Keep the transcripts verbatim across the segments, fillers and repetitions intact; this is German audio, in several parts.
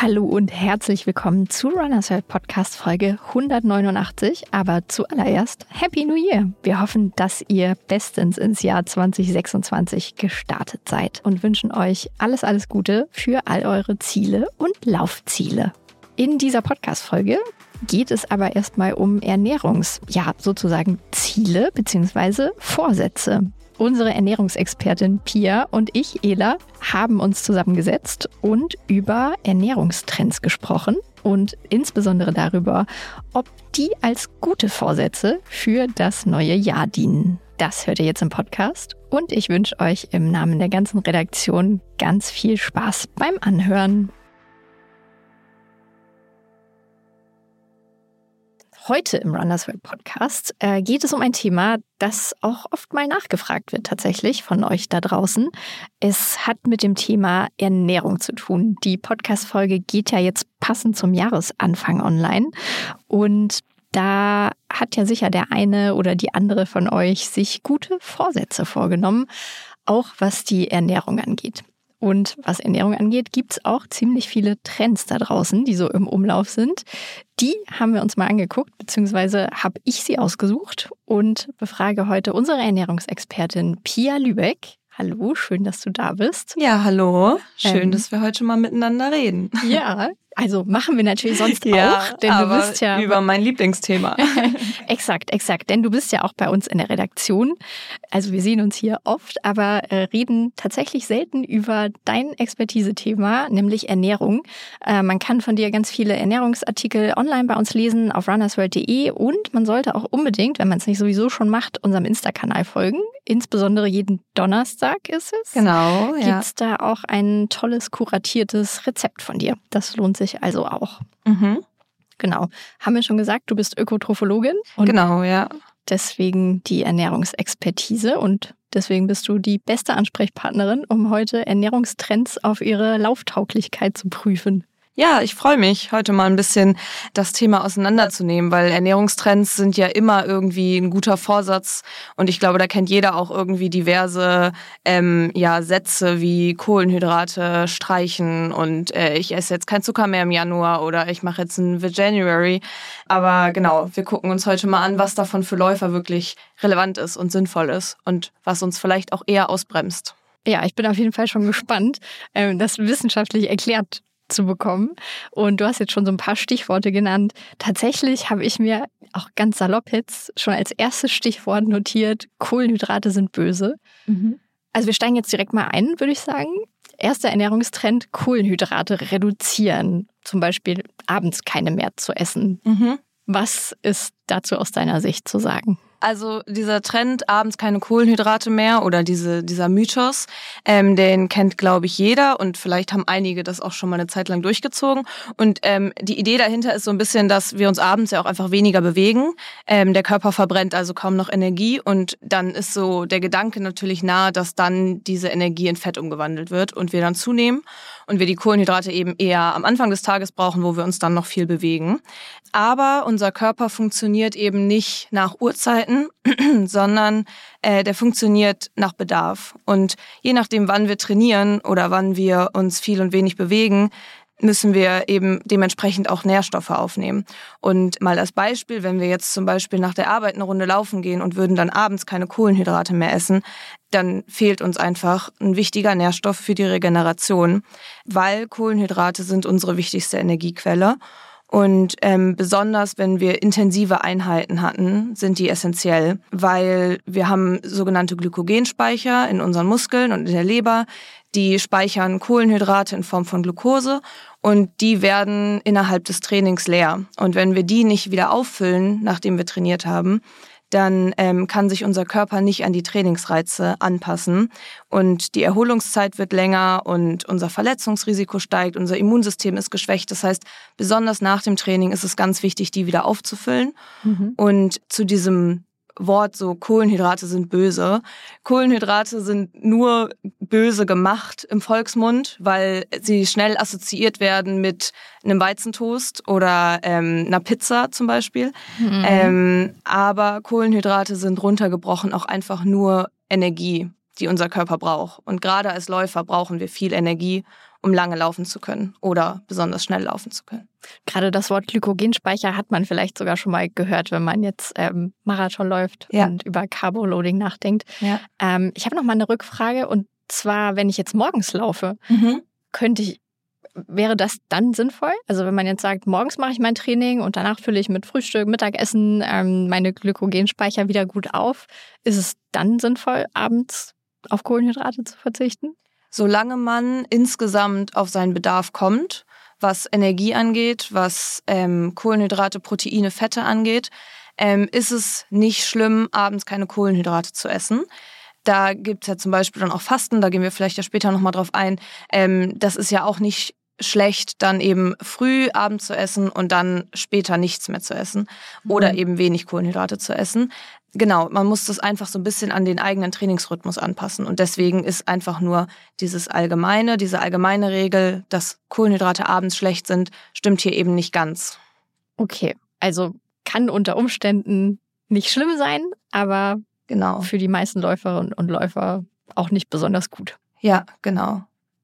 Hallo und herzlich willkommen zu Runners World Podcast Folge hundertneunundachtzig. Aber zuallererst Happy New Year! Wir hoffen, dass ihr bestens ins Jahr zwanzig sechsundzwanzig gestartet seid und wünschen euch alles, alles Gute für all eure Ziele und Laufziele. In dieser Podcast-Folge geht es aber erstmal um Ernährungs-, ja sozusagen Ziele bzw. Vorsätze. Unsere Ernährungsexpertin Pia und ich, Ela, haben uns zusammengesetzt und über Ernährungstrends gesprochen und insbesondere darüber, ob die als gute Vorsätze für das neue Jahr dienen. Das hört ihr jetzt im Podcast und ich wünsche euch im Namen der ganzen Redaktion ganz viel Spaß beim Anhören. Heute im Runners World Podcast äh, geht es um ein Thema, das auch oft mal nachgefragt wird tatsächlich von euch da draußen. Es hat mit dem Thema Ernährung zu tun. Die Podcast-Folge geht ja jetzt passend zum Jahresanfang online und da hat ja sicher der eine oder die andere von euch sich gute Vorsätze vorgenommen, auch was die Ernährung angeht. Und was Ernährung angeht, gibt es auch ziemlich viele Trends da draußen, die so im Umlauf sind. Die haben wir uns mal angeguckt, beziehungsweise habe ich sie ausgesucht und befrage heute unsere Ernährungsexpertin Pia Lübeck. Hallo, schön, dass du da bist. Ja, hallo. Schön, ähm, dass wir heute mal miteinander reden. Ja, also machen wir natürlich sonst ja, auch, denn aber du bist ja über mein Lieblingsthema. Exakt, exakt, denn du bist ja auch bei uns in der Redaktion. Also wir sehen uns hier oft, aber äh, reden tatsächlich selten über dein Expertise-Thema, nämlich Ernährung. Äh, man kann von dir ganz viele Ernährungsartikel online bei uns lesen auf runnersworld punkt de und man sollte auch unbedingt, wenn man es nicht sowieso schon macht, unserem Insta-Kanal folgen. Insbesondere jeden Donnerstag ist es. Genau, ja. Gibt es da auch ein tolles, kuratiertes Rezept von dir. Das lohnt sich also auch. Mhm. Genau. Haben wir schon gesagt, du bist Ökotrophologin. Und genau, ja. deswegen die Ernährungsexpertise und deswegen bist du die beste Ansprechpartnerin, um heute Ernährungstrends auf ihre Lauftauglichkeit zu prüfen. Ja, ich freue mich, heute mal ein bisschen das Thema auseinanderzunehmen, weil Ernährungstrends sind ja immer irgendwie ein guter Vorsatz und ich glaube, da kennt jeder auch irgendwie diverse ähm, ja, Sätze wie Kohlenhydrate streichen und äh, ich esse jetzt kein Zucker mehr im Januar oder ich mache jetzt ein Veganuary. Aber genau, wir gucken uns heute mal an, was davon für Läufer wirklich relevant ist und sinnvoll ist und was uns vielleicht auch eher ausbremst. Ja, ich bin auf jeden Fall schon gespannt, äh, das wissenschaftlich erklärt zu bekommen. Und du hast jetzt schon so ein paar Stichworte genannt. Tatsächlich habe ich mir auch ganz salopp jetzt schon als erstes Stichwort notiert, Kohlenhydrate sind böse. Mhm. Also wir steigen jetzt direkt mal ein, würde ich sagen. Erster Ernährungstrend, Kohlenhydrate reduzieren. Zum Beispiel abends keine mehr zu essen. Mhm. Was ist dazu aus deiner Sicht zu sagen? Also dieser Trend, abends keine Kohlenhydrate mehr oder diese, dieser Mythos, ähm, den kennt, glaube ich, jeder und vielleicht haben einige das auch schon mal eine Zeit lang durchgezogen. Und ähm, die Idee dahinter ist so ein bisschen, dass wir uns abends ja auch einfach weniger bewegen. Ähm, der Körper verbrennt also kaum noch Energie und dann ist so der Gedanke natürlich nahe, dass dann diese Energie in Fett umgewandelt wird und wir dann zunehmen und wir die Kohlenhydrate eben eher am Anfang des Tages brauchen, wo wir uns dann noch viel bewegen. Aber unser Körper funktioniert eben nicht nach Uhrzeiten, sondern äh, der funktioniert nach Bedarf. Und je nachdem, wann wir trainieren oder wann wir uns viel und wenig bewegen, müssen wir eben dementsprechend auch Nährstoffe aufnehmen. Und mal als Beispiel, wenn wir jetzt zum Beispiel nach der Arbeit eine Runde laufen gehen und würden dann abends keine Kohlenhydrate mehr essen, dann fehlt uns einfach ein wichtiger Nährstoff für die Regeneration, weil Kohlenhydrate sind unsere wichtigste Energiequelle. Und ähm, besonders, wenn wir intensive Einheiten hatten, sind die essentiell, weil wir haben sogenannte Glykogenspeicher in unseren Muskeln und in der Leber. Die speichern Kohlenhydrate in Form von Glucose und die werden innerhalb des Trainings leer. Und wenn wir die nicht wieder auffüllen, nachdem wir trainiert haben, dann ähm, kann sich unser Körper nicht an die Trainingsreize anpassen und die Erholungszeit wird länger und unser Verletzungsrisiko steigt, unser Immunsystem ist geschwächt. Das heißt, besonders nach dem Training ist es ganz wichtig, die wieder aufzufüllen. Mhm. Und zu diesem Wort so, Kohlenhydrate sind böse. Kohlenhydrate sind nur böse gemacht im Volksmund, weil sie schnell assoziiert werden mit einem Weizentoast oder ähm, einer Pizza zum Beispiel. Mhm. Ähm, aber Kohlenhydrate sind runtergebrochen auch einfach nur Energie. die unser Körper braucht. Und gerade als Läufer brauchen wir viel Energie, um lange laufen zu können oder besonders schnell laufen zu können. Gerade das Wort Glykogenspeicher hat man vielleicht sogar schon mal gehört, wenn man jetzt ähm, Marathon läuft ja. und über Carboloading nachdenkt. Ja. Ähm, ich habe noch mal eine Rückfrage, und zwar, wenn ich jetzt morgens laufe, mhm. könnte ich, wäre das dann sinnvoll? Also wenn man jetzt sagt, morgens mache ich mein Training und danach fülle ich mit Frühstück, Mittagessen ähm, meine Glykogenspeicher wieder gut auf, ist es dann sinnvoll, abends auf Kohlenhydrate zu verzichten? Solange man insgesamt auf seinen Bedarf kommt, was Energie angeht, was ähm, Kohlenhydrate, Proteine, Fette angeht, ähm, ist es nicht schlimm, abends keine Kohlenhydrate zu essen. Da gibt es ja zum Beispiel dann auch Fasten, da gehen wir vielleicht ja später nochmal drauf ein. Ähm, das ist ja auch nicht schlecht, dann eben früh abends zu essen und dann später nichts mehr zu essen oder mhm. eben wenig Kohlenhydrate zu essen. Genau, man muss das einfach so ein bisschen an den eigenen Trainingsrhythmus anpassen. Und deswegen ist einfach nur dieses allgemeine, diese allgemeine Regel, dass Kohlenhydrate abends schlecht sind, stimmt hier eben nicht ganz. Okay, also kann unter Umständen nicht schlimm sein, aber genau. für die meisten Läuferinnen und Läufer auch nicht besonders gut. Ja, genau.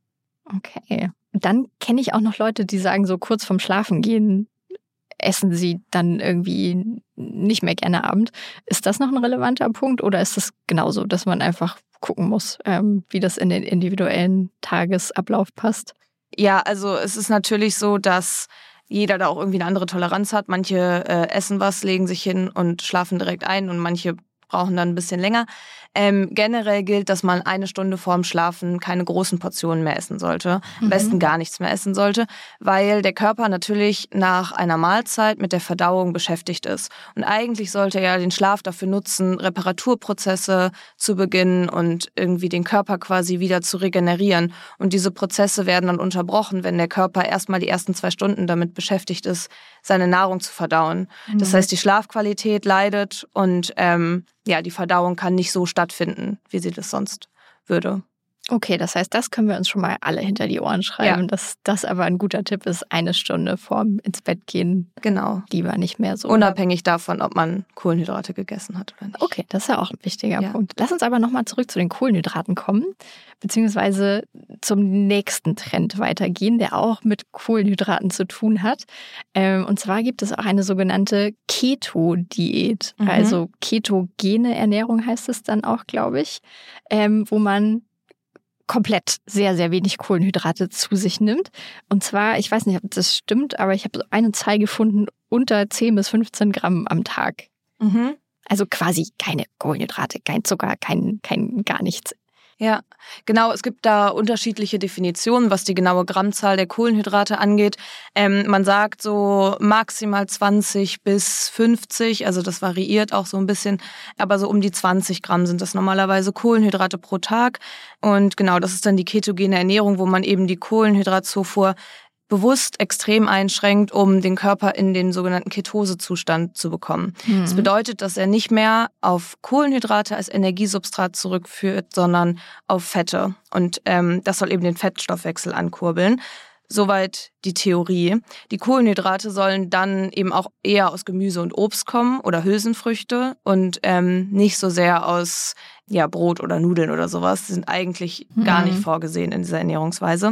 Okay. Dann kenne ich auch noch Leute, die sagen, so kurz vorm Schlafengehen essen sie dann irgendwie nicht mehr gerne Abend. Ist das noch ein relevanter Punkt oder ist das genauso, dass man einfach gucken muss, ähm, wie das in den individuellen Tagesablauf passt? Ja, also es ist natürlich so, dass jeder da auch irgendwie eine andere Toleranz hat. Manche äh, essen was, legen sich hin und schlafen direkt ein und manche brauchen dann ein bisschen länger. Ähm, generell gilt, dass man eine Stunde vorm Schlafen keine großen Portionen mehr essen sollte. Am mhm. besten gar nichts mehr essen sollte, weil der Körper natürlich nach einer Mahlzeit mit der Verdauung beschäftigt ist. Und eigentlich sollte er den Schlaf dafür nutzen, Reparaturprozesse zu beginnen und irgendwie den Körper quasi wieder zu regenerieren. Und diese Prozesse werden dann unterbrochen, wenn der Körper erstmal die ersten zwei Stunden damit beschäftigt ist, seine Nahrung zu verdauen. Mhm. Das heißt, die Schlafqualität leidet und ähm, ja, die Verdauung kann nicht so stattfinden, wie sie das sonst würde. Okay, das heißt, das können wir uns schon mal alle hinter die Ohren schreiben, ja. dass das aber ein guter Tipp ist, eine Stunde vorm ins Bett gehen. Genau. Lieber nicht mehr so. Unabhängig davon, ob man Kohlenhydrate gegessen hat oder nicht. Okay, das ist ja auch ein wichtiger ja. Punkt. Lass uns aber nochmal zurück zu den Kohlenhydraten kommen, beziehungsweise zum nächsten Trend weitergehen, der auch mit Kohlenhydraten zu tun hat. Und zwar gibt es auch eine sogenannte Keto-Diät, mhm. also ketogene Ernährung heißt es dann auch, glaube ich, wo man komplett sehr, sehr wenig Kohlenhydrate zu sich nimmt. Und zwar, ich weiß nicht, ob das stimmt, aber ich habe so eine Zahl gefunden, unter zehn bis fünfzehn Gramm am Tag. Mhm. Also quasi keine Kohlenhydrate, kein Zucker, kein, kein gar nichts. Ja, genau. Es gibt da unterschiedliche Definitionen, was die genaue Grammzahl der Kohlenhydrate angeht. Ähm, man sagt so maximal zwanzig bis fünfzig, also das variiert auch so ein bisschen, aber so um die zwanzig Gramm sind das normalerweise Kohlenhydrate pro Tag. Und genau, das ist dann die ketogene Ernährung, wo man eben die Kohlenhydratzufuhr bewusst extrem einschränkt, um den Körper in den sogenannten Ketosezustand zu bekommen. Mhm. Das bedeutet, dass er nicht mehr auf Kohlenhydrate als Energiesubstrat zurückführt, sondern auf Fette. Und ähm, das soll eben den Fettstoffwechsel ankurbeln. Soweit die Theorie. Die Kohlenhydrate sollen dann eben auch eher aus Gemüse und Obst kommen oder Hülsenfrüchte und ähm, nicht so sehr aus ja, Brot oder Nudeln oder sowas. Die sind eigentlich mhm. gar nicht vorgesehen in dieser Ernährungsweise.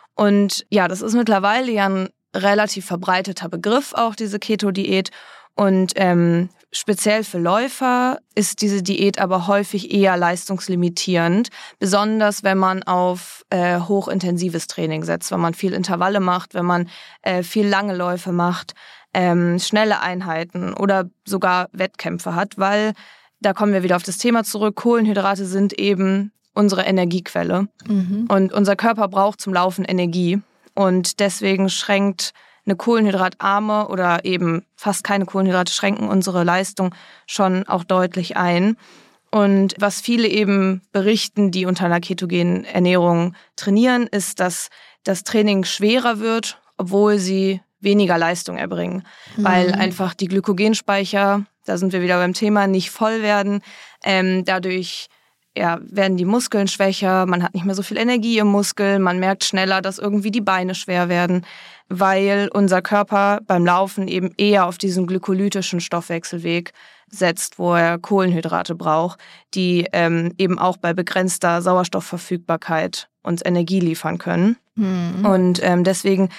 Und ja, das ist mittlerweile ja ein relativ verbreiteter Begriff, auch diese Keto-Diät. Und ähm, speziell für Läufer ist diese Diät aber häufig eher leistungslimitierend, besonders wenn man auf äh, hochintensives Training setzt, wenn man viel Intervalle macht, wenn man äh, viel lange Läufe macht, ähm, schnelle Einheiten oder sogar Wettkämpfe hat, weil, da kommen wir wieder auf das Thema zurück, Kohlenhydrate sind eben unsere Energiequelle. Mhm. Und unser Körper braucht zum Laufen Energie. Und deswegen schränkt eine kohlenhydratarme oder eben fast keine Kohlenhydrate schränken unsere Leistung schon auch deutlich ein. Und was viele eben berichten, die unter einer ketogenen Ernährung trainieren, ist, dass das Training schwerer wird, obwohl sie weniger Leistung erbringen. Mhm. Weil einfach die Glykogenspeicher, da sind wir wieder beim Thema, nicht voll werden. Ähm, dadurch ja, werden die Muskeln schwächer, man hat nicht mehr so viel Energie im Muskel, man merkt schneller, dass irgendwie die Beine schwer werden, weil unser Körper beim Laufen eben eher auf diesen glykolytischen Stoffwechselweg setzt, wo er Kohlenhydrate braucht, die ähm, eben auch bei begrenzter Sauerstoffverfügbarkeit uns Energie liefern können. Mhm. Und ähm, deswegen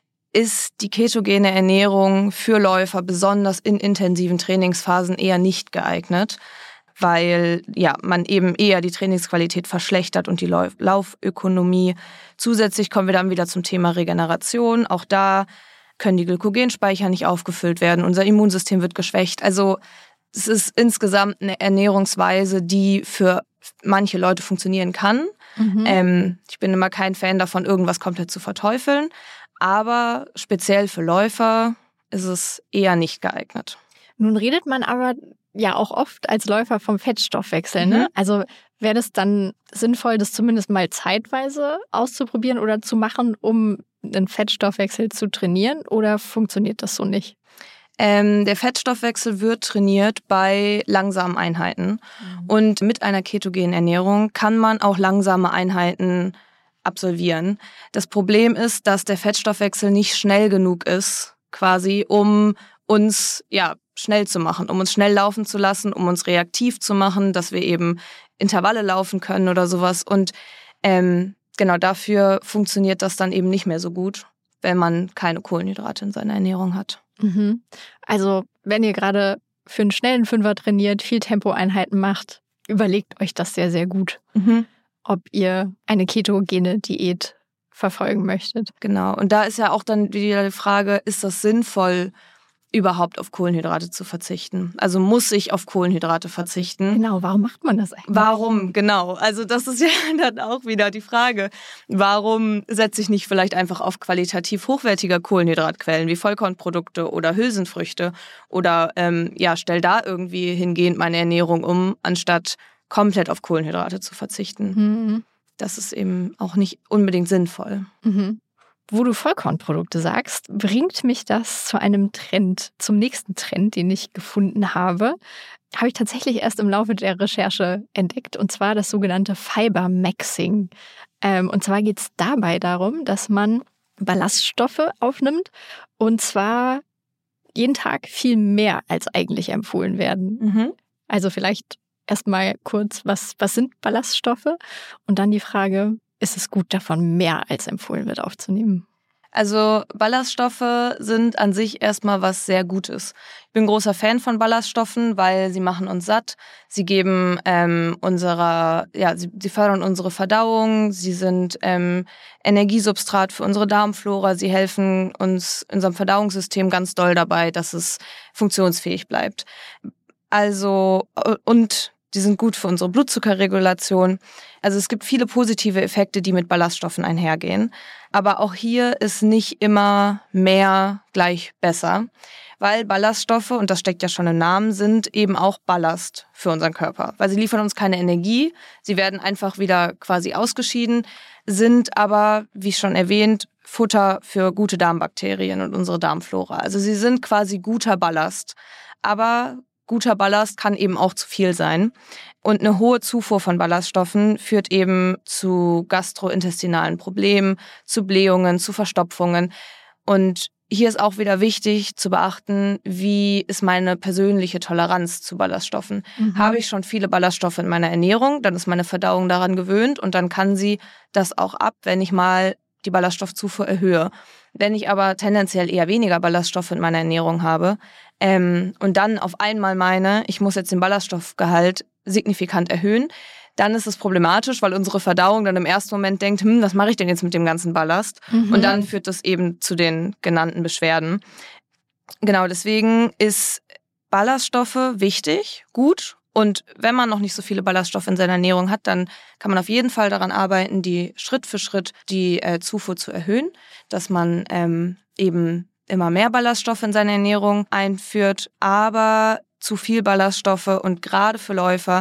ist die ketogene Ernährung für Läufer besonders in intensiven Trainingsphasen eher nicht geeignet, weil ja man eben eher die Trainingsqualität verschlechtert und die Lauf- Laufökonomie. Zusätzlich kommen wir dann wieder zum Thema Regeneration. Auch da können die Glykogenspeicher nicht aufgefüllt werden. Unser Immunsystem wird geschwächt. Also es ist insgesamt eine Ernährungsweise, die für manche Leute funktionieren kann. Mhm. Ähm, ich bin immer kein Fan davon, irgendwas komplett zu verteufeln. Aber speziell für Läufer ist es eher nicht geeignet. Nun redet man aber ja auch oft als Läufer vom Fettstoffwechsel, ne? Mhm. Also wäre das dann sinnvoll, das zumindest mal zeitweise auszuprobieren oder zu machen, um den Fettstoffwechsel zu trainieren, oder funktioniert das so nicht? Ähm, der Fettstoffwechsel wird trainiert bei langsamen Einheiten. Mhm. Und mit einer ketogenen Ernährung kann man auch langsame Einheiten absolvieren. Das Problem ist, dass der Fettstoffwechsel nicht schnell genug ist, quasi, um uns ja schnell zu machen, um uns schnell laufen zu lassen, um uns reaktiv zu machen, dass wir eben Intervalle laufen können oder sowas. Und ähm, genau dafür funktioniert das dann eben nicht mehr so gut, wenn man keine Kohlenhydrate in seiner Ernährung hat. Mhm. Also wenn ihr gerade für einen schnellen Fünfer trainiert, viel Tempoeinheiten macht, überlegt euch das sehr, sehr gut, mhm. ob ihr eine ketogene Diät verfolgen möchtet. Genau. Und da ist ja auch dann wieder die Frage, ist das sinnvoll, überhaupt auf Kohlenhydrate zu verzichten? Also muss ich auf Kohlenhydrate verzichten? Genau, warum macht man das eigentlich? Warum, genau. Also das ist ja dann auch wieder die Frage. Warum setze ich nicht vielleicht einfach auf qualitativ hochwertige Kohlenhydratquellen wie Vollkornprodukte oder Hülsenfrüchte oder ähm, ja, stell da irgendwie hingehend meine Ernährung um, anstatt komplett auf Kohlenhydrate zu verzichten. Mhm. Das ist eben auch nicht unbedingt sinnvoll. Mhm. Wo du Vollkornprodukte sagst, bringt mich das zu einem Trend, zum nächsten Trend, den ich gefunden habe. Habe ich tatsächlich erst im Laufe der Recherche entdeckt, und zwar das sogenannte Fiber-Maxing. Ähm, und zwar geht es dabei darum, dass man Ballaststoffe aufnimmt, und zwar jeden Tag viel mehr als eigentlich empfohlen werden. Mhm. Also vielleicht erstmal kurz, was, was sind Ballaststoffe? Und dann die Frage, ist es gut, davon mehr als empfohlen wird aufzunehmen? Also Ballaststoffe sind an sich erstmal was sehr Gutes. Ich bin großer Fan von Ballaststoffen, weil sie machen uns satt. Sie geben ähm, unserer, ja, sie, sie fördern unsere Verdauung. Sie sind ähm, Energiesubstrat für unsere Darmflora. Sie helfen uns, unserem Verdauungssystem ganz doll dabei, dass es funktionsfähig bleibt. Also und die sind gut für unsere Blutzuckerregulation. Also es gibt viele positive Effekte, die mit Ballaststoffen einhergehen. Aber auch hier ist nicht immer mehr gleich besser, weil Ballaststoffe, und das steckt ja schon im Namen, sind eben auch Ballast für unseren Körper. Weil sie liefern uns keine Energie, sie werden einfach wieder quasi ausgeschieden, sind aber, wie schon erwähnt, Futter für gute Darmbakterien und unsere Darmflora. Also sie sind quasi guter Ballast. Aber guter Ballast kann eben auch zu viel sein. Und eine hohe Zufuhr von Ballaststoffen führt eben zu gastrointestinalen Problemen, zu Blähungen, zu Verstopfungen. Und hier ist auch wieder wichtig zu beachten, wie ist meine persönliche Toleranz zu Ballaststoffen. Mhm. Habe ich schon viele Ballaststoffe in meiner Ernährung, dann ist meine Verdauung daran gewöhnt und dann kann sie das auch ab, wenn ich mal die Ballaststoffzufuhr erhöhe. Wenn ich aber tendenziell eher weniger Ballaststoffe in meiner Ernährung habe ähm, und dann auf einmal meine, ich muss jetzt den Ballaststoffgehalt signifikant erhöhen, dann ist es problematisch, weil unsere Verdauung dann im ersten Moment denkt, hm, was mache ich denn jetzt mit dem ganzen Ballast? Mhm. Und dann führt das eben zu den genannten Beschwerden. Genau, deswegen ist Ballaststoffe wichtig, gut. Und wenn man noch nicht so viele Ballaststoffe in seiner Ernährung hat, dann kann man auf jeden Fall daran arbeiten, die Schritt für Schritt die äh, Zufuhr zu erhöhen, dass man ähm, eben immer mehr Ballaststoffe in seine Ernährung einführt. Aber zu viel Ballaststoffe und gerade für Läufer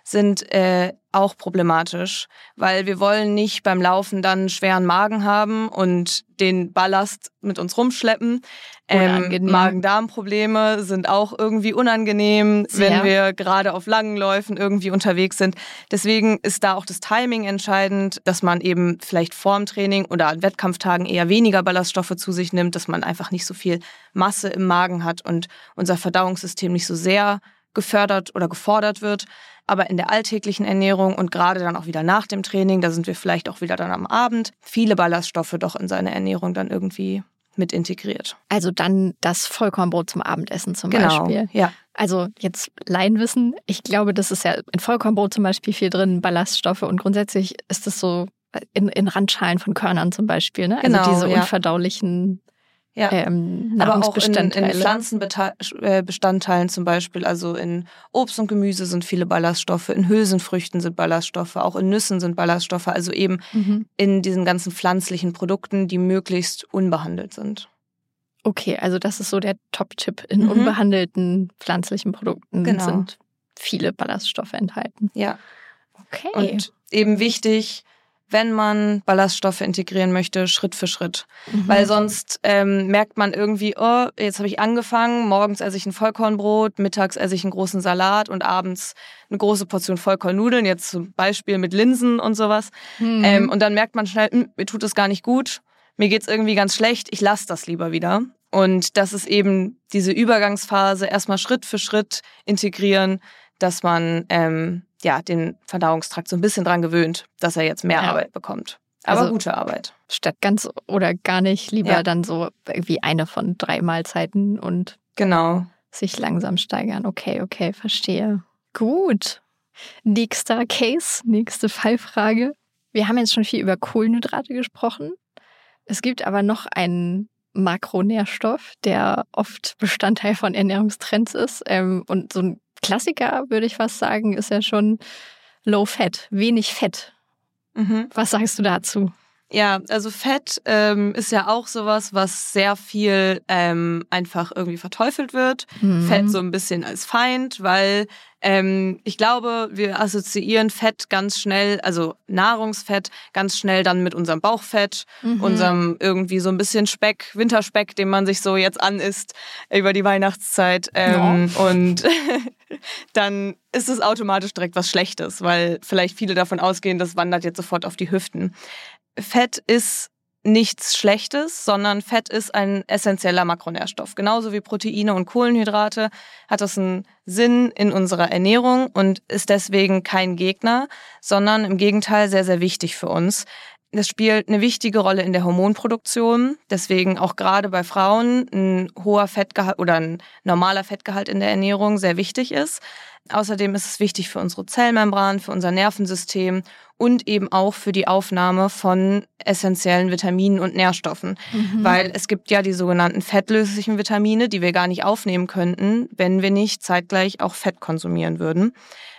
sind äh, auch problematisch, weil wir wollen nicht beim Laufen dann einen schweren Magen haben und den Ballast mit uns rumschleppen. Ähm, Magen-Darm-Probleme sind auch irgendwie unangenehm, Sehr. wenn wir gerade auf langen Läufen irgendwie unterwegs sind. Deswegen ist da auch das Timing entscheidend, dass man eben vielleicht vorm Training oder an Wettkampftagen eher weniger Ballaststoffe zu sich nimmt, dass man einfach nicht so viel Masse im Magen hat und unser Verdauungssystem nicht so sehr gefördert oder gefordert wird. Aber in der alltäglichen Ernährung und gerade dann auch wieder nach dem Training, da sind wir vielleicht auch wieder dann am Abend, viele Ballaststoffe doch in seine Ernährung dann irgendwie mit integriert. Also dann das Vollkornbrot zum Abendessen zum genau, Beispiel. Ja. Also jetzt Laienwissen, ich glaube, das ist ja in Vollkornbrot zum Beispiel viel drin, Ballaststoffe und grundsätzlich ist das so in, in Randschalen von Körnern zum Beispiel, ne? Genau, also diese ja. unverdaulichen Ja, ähm, aber auch in, in Pflanzenbestandteilen zum Beispiel, also in Obst und Gemüse sind viele Ballaststoffe, in Hülsenfrüchten sind Ballaststoffe, auch in Nüssen sind Ballaststoffe, also eben mhm. in diesen ganzen pflanzlichen Produkten, die möglichst unbehandelt sind. Okay, also das ist so der Top-Tipp. In mhm. unbehandelten pflanzlichen Produkten genau. sind viele Ballaststoffe enthalten. Ja. Okay. Und eben wichtig, wenn man Ballaststoffe integrieren möchte, Schritt für Schritt. Mhm. Weil sonst ähm, merkt man irgendwie, oh, jetzt habe ich angefangen, morgens esse ich ein Vollkornbrot, mittags esse ich einen großen Salat und abends eine große Portion Vollkornnudeln, jetzt zum Beispiel mit Linsen und sowas. Mhm. Ähm, und dann merkt man schnell, mir tut es gar nicht gut, mir geht's irgendwie ganz schlecht, ich lasse das lieber wieder. Und das ist eben diese Übergangsphase, erstmal Schritt für Schritt integrieren, dass man ähm, ja, den Verdauungstrakt so ein bisschen dran gewöhnt, dass er jetzt mehr ja. Arbeit bekommt. Aber also, gute Arbeit. Statt ganz oder gar nicht, lieber ja. dann so irgendwie eine von drei Mahlzeiten und genau. sich langsam steigern. Okay, okay, verstehe. Gut. Nächster Case, nächste Fallfrage. Wir haben jetzt schon viel über Kohlenhydrate gesprochen. Es gibt aber noch einen Makronährstoff, der oft Bestandteil von Ernährungstrends ist ähm, und so ein Klassiker, würde ich fast sagen, ist ja schon Low Fat, wenig Fett. Mhm. Was sagst du dazu? Ja, also Fett ähm, ist ja auch sowas, was sehr viel ähm, einfach irgendwie verteufelt wird. Mhm. Fett so ein bisschen als Feind, weil ähm, ich glaube, wir assoziieren Fett ganz schnell, also Nahrungsfett, ganz schnell dann mit unserem Bauchfett, mhm. unserem irgendwie so ein bisschen Speck, Winterspeck, den man sich so jetzt anisst über die Weihnachtszeit. Ähm, ja. Und dann ist es automatisch direkt was Schlechtes, weil vielleicht viele davon ausgehen, das wandert jetzt sofort auf die Hüften. Fett ist nichts Schlechtes, sondern Fett ist ein essentieller Makronährstoff. Genauso wie Proteine und Kohlenhydrate hat das einen Sinn in unserer Ernährung und ist deswegen kein Gegner, sondern im Gegenteil sehr, sehr wichtig für uns. Das spielt eine wichtige Rolle in der Hormonproduktion, deswegen auch gerade bei Frauen ein hoher Fettgehalt oder ein normaler Fettgehalt in der Ernährung sehr wichtig ist. Außerdem ist es wichtig für unsere Zellmembran, für unser Nervensystem und eben auch für die Aufnahme von essentiellen Vitaminen und Nährstoffen. Mhm. Weil es gibt ja die sogenannten fettlöslichen Vitamine, die wir gar nicht aufnehmen könnten, wenn wir nicht zeitgleich auch Fett konsumieren würden.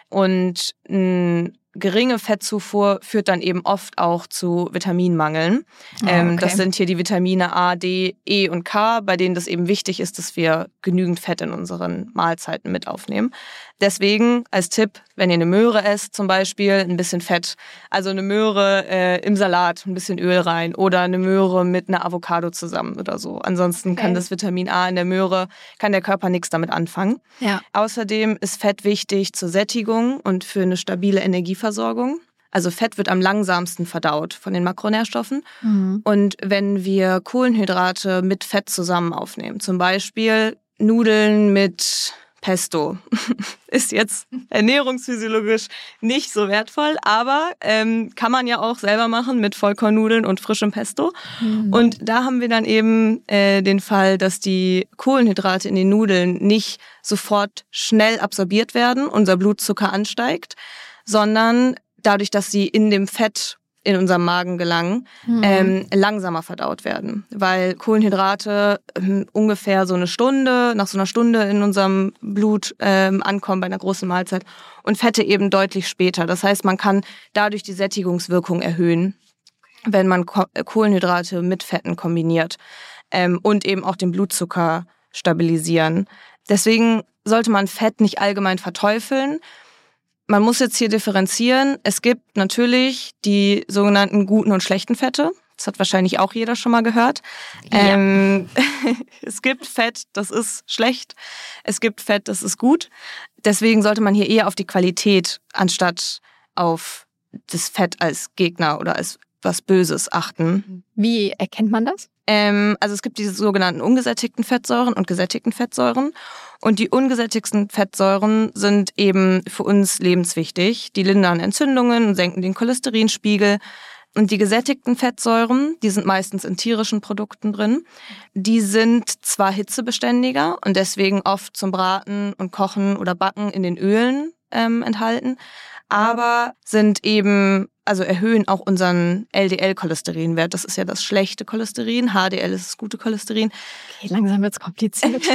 Und ein geringe Fettzufuhr führt dann eben oft auch zu Vitaminmangeln. Oh, okay. ähm, das sind hier die Vitamine A, D, E und K, bei denen das eben wichtig ist, dass wir genügend Fett in unseren Mahlzeiten mit aufnehmen. Deswegen als Tipp, wenn ihr eine Möhre esst zum Beispiel, ein bisschen Fett. Also eine Möhre äh, im Salat, ein bisschen Öl rein oder eine Möhre mit einer Avocado zusammen oder so. Ansonsten okay. kann das Vitamin A in der Möhre, kann der Körper nichts damit anfangen. Ja. Außerdem ist Fett wichtig zur Sättigung und für eine stabile Energieversorgung. Also Fett wird am langsamsten verdaut von den Makronährstoffen. Mhm. Und wenn wir Kohlenhydrate mit Fett zusammen aufnehmen, zum Beispiel Nudeln mit Pesto, ist jetzt ernährungsphysiologisch nicht so wertvoll, aber ähm, kann man ja auch selber machen mit Vollkornnudeln und frischem Pesto. Mhm. Und da haben wir dann eben äh, den Fall, dass die Kohlenhydrate in den Nudeln nicht sofort schnell absorbiert werden, unser Blutzucker ansteigt, sondern dadurch, dass sie in dem Fett in unserem Magen gelangen, mhm. ähm, langsamer verdaut werden. Weil Kohlenhydrate ähm, ungefähr so eine Stunde, nach so einer Stunde in unserem Blut ähm, ankommen bei einer großen Mahlzeit und Fette eben deutlich später. Das heißt, man kann dadurch die Sättigungswirkung erhöhen, wenn man Ko- Kohlenhydrate mit Fetten kombiniert ähm, und eben auch den Blutzucker stabilisieren. Deswegen sollte man Fett nicht allgemein verteufeln. man muss jetzt hier differenzieren. Es gibt natürlich die sogenannten guten und schlechten Fette. Das hat wahrscheinlich auch jeder schon mal gehört. Ja. Ähm, es gibt Fett, das ist schlecht. Es gibt Fett, das ist gut. Deswegen sollte man hier eher auf die Qualität anstatt auf das Fett als Gegner oder als was Böses achten. Wie erkennt man das? Ähm, also es gibt diese sogenannten ungesättigten Fettsäuren und gesättigten Fettsäuren. Und die ungesättigten Fettsäuren sind eben für uns lebenswichtig. Die lindern Entzündungen und senken den Cholesterinspiegel. Und die gesättigten Fettsäuren, die sind meistens in tierischen Produkten drin. Die sind zwar hitzebeständiger und deswegen oft zum Braten und Kochen oder Backen in den Ölen ähm, enthalten, aber sind eben, also erhöhen auch unseren L D L-Cholesterinwert. Das ist ja das schlechte Cholesterin. H D L ist das gute Cholesterin. Okay, langsam wird's kompliziert.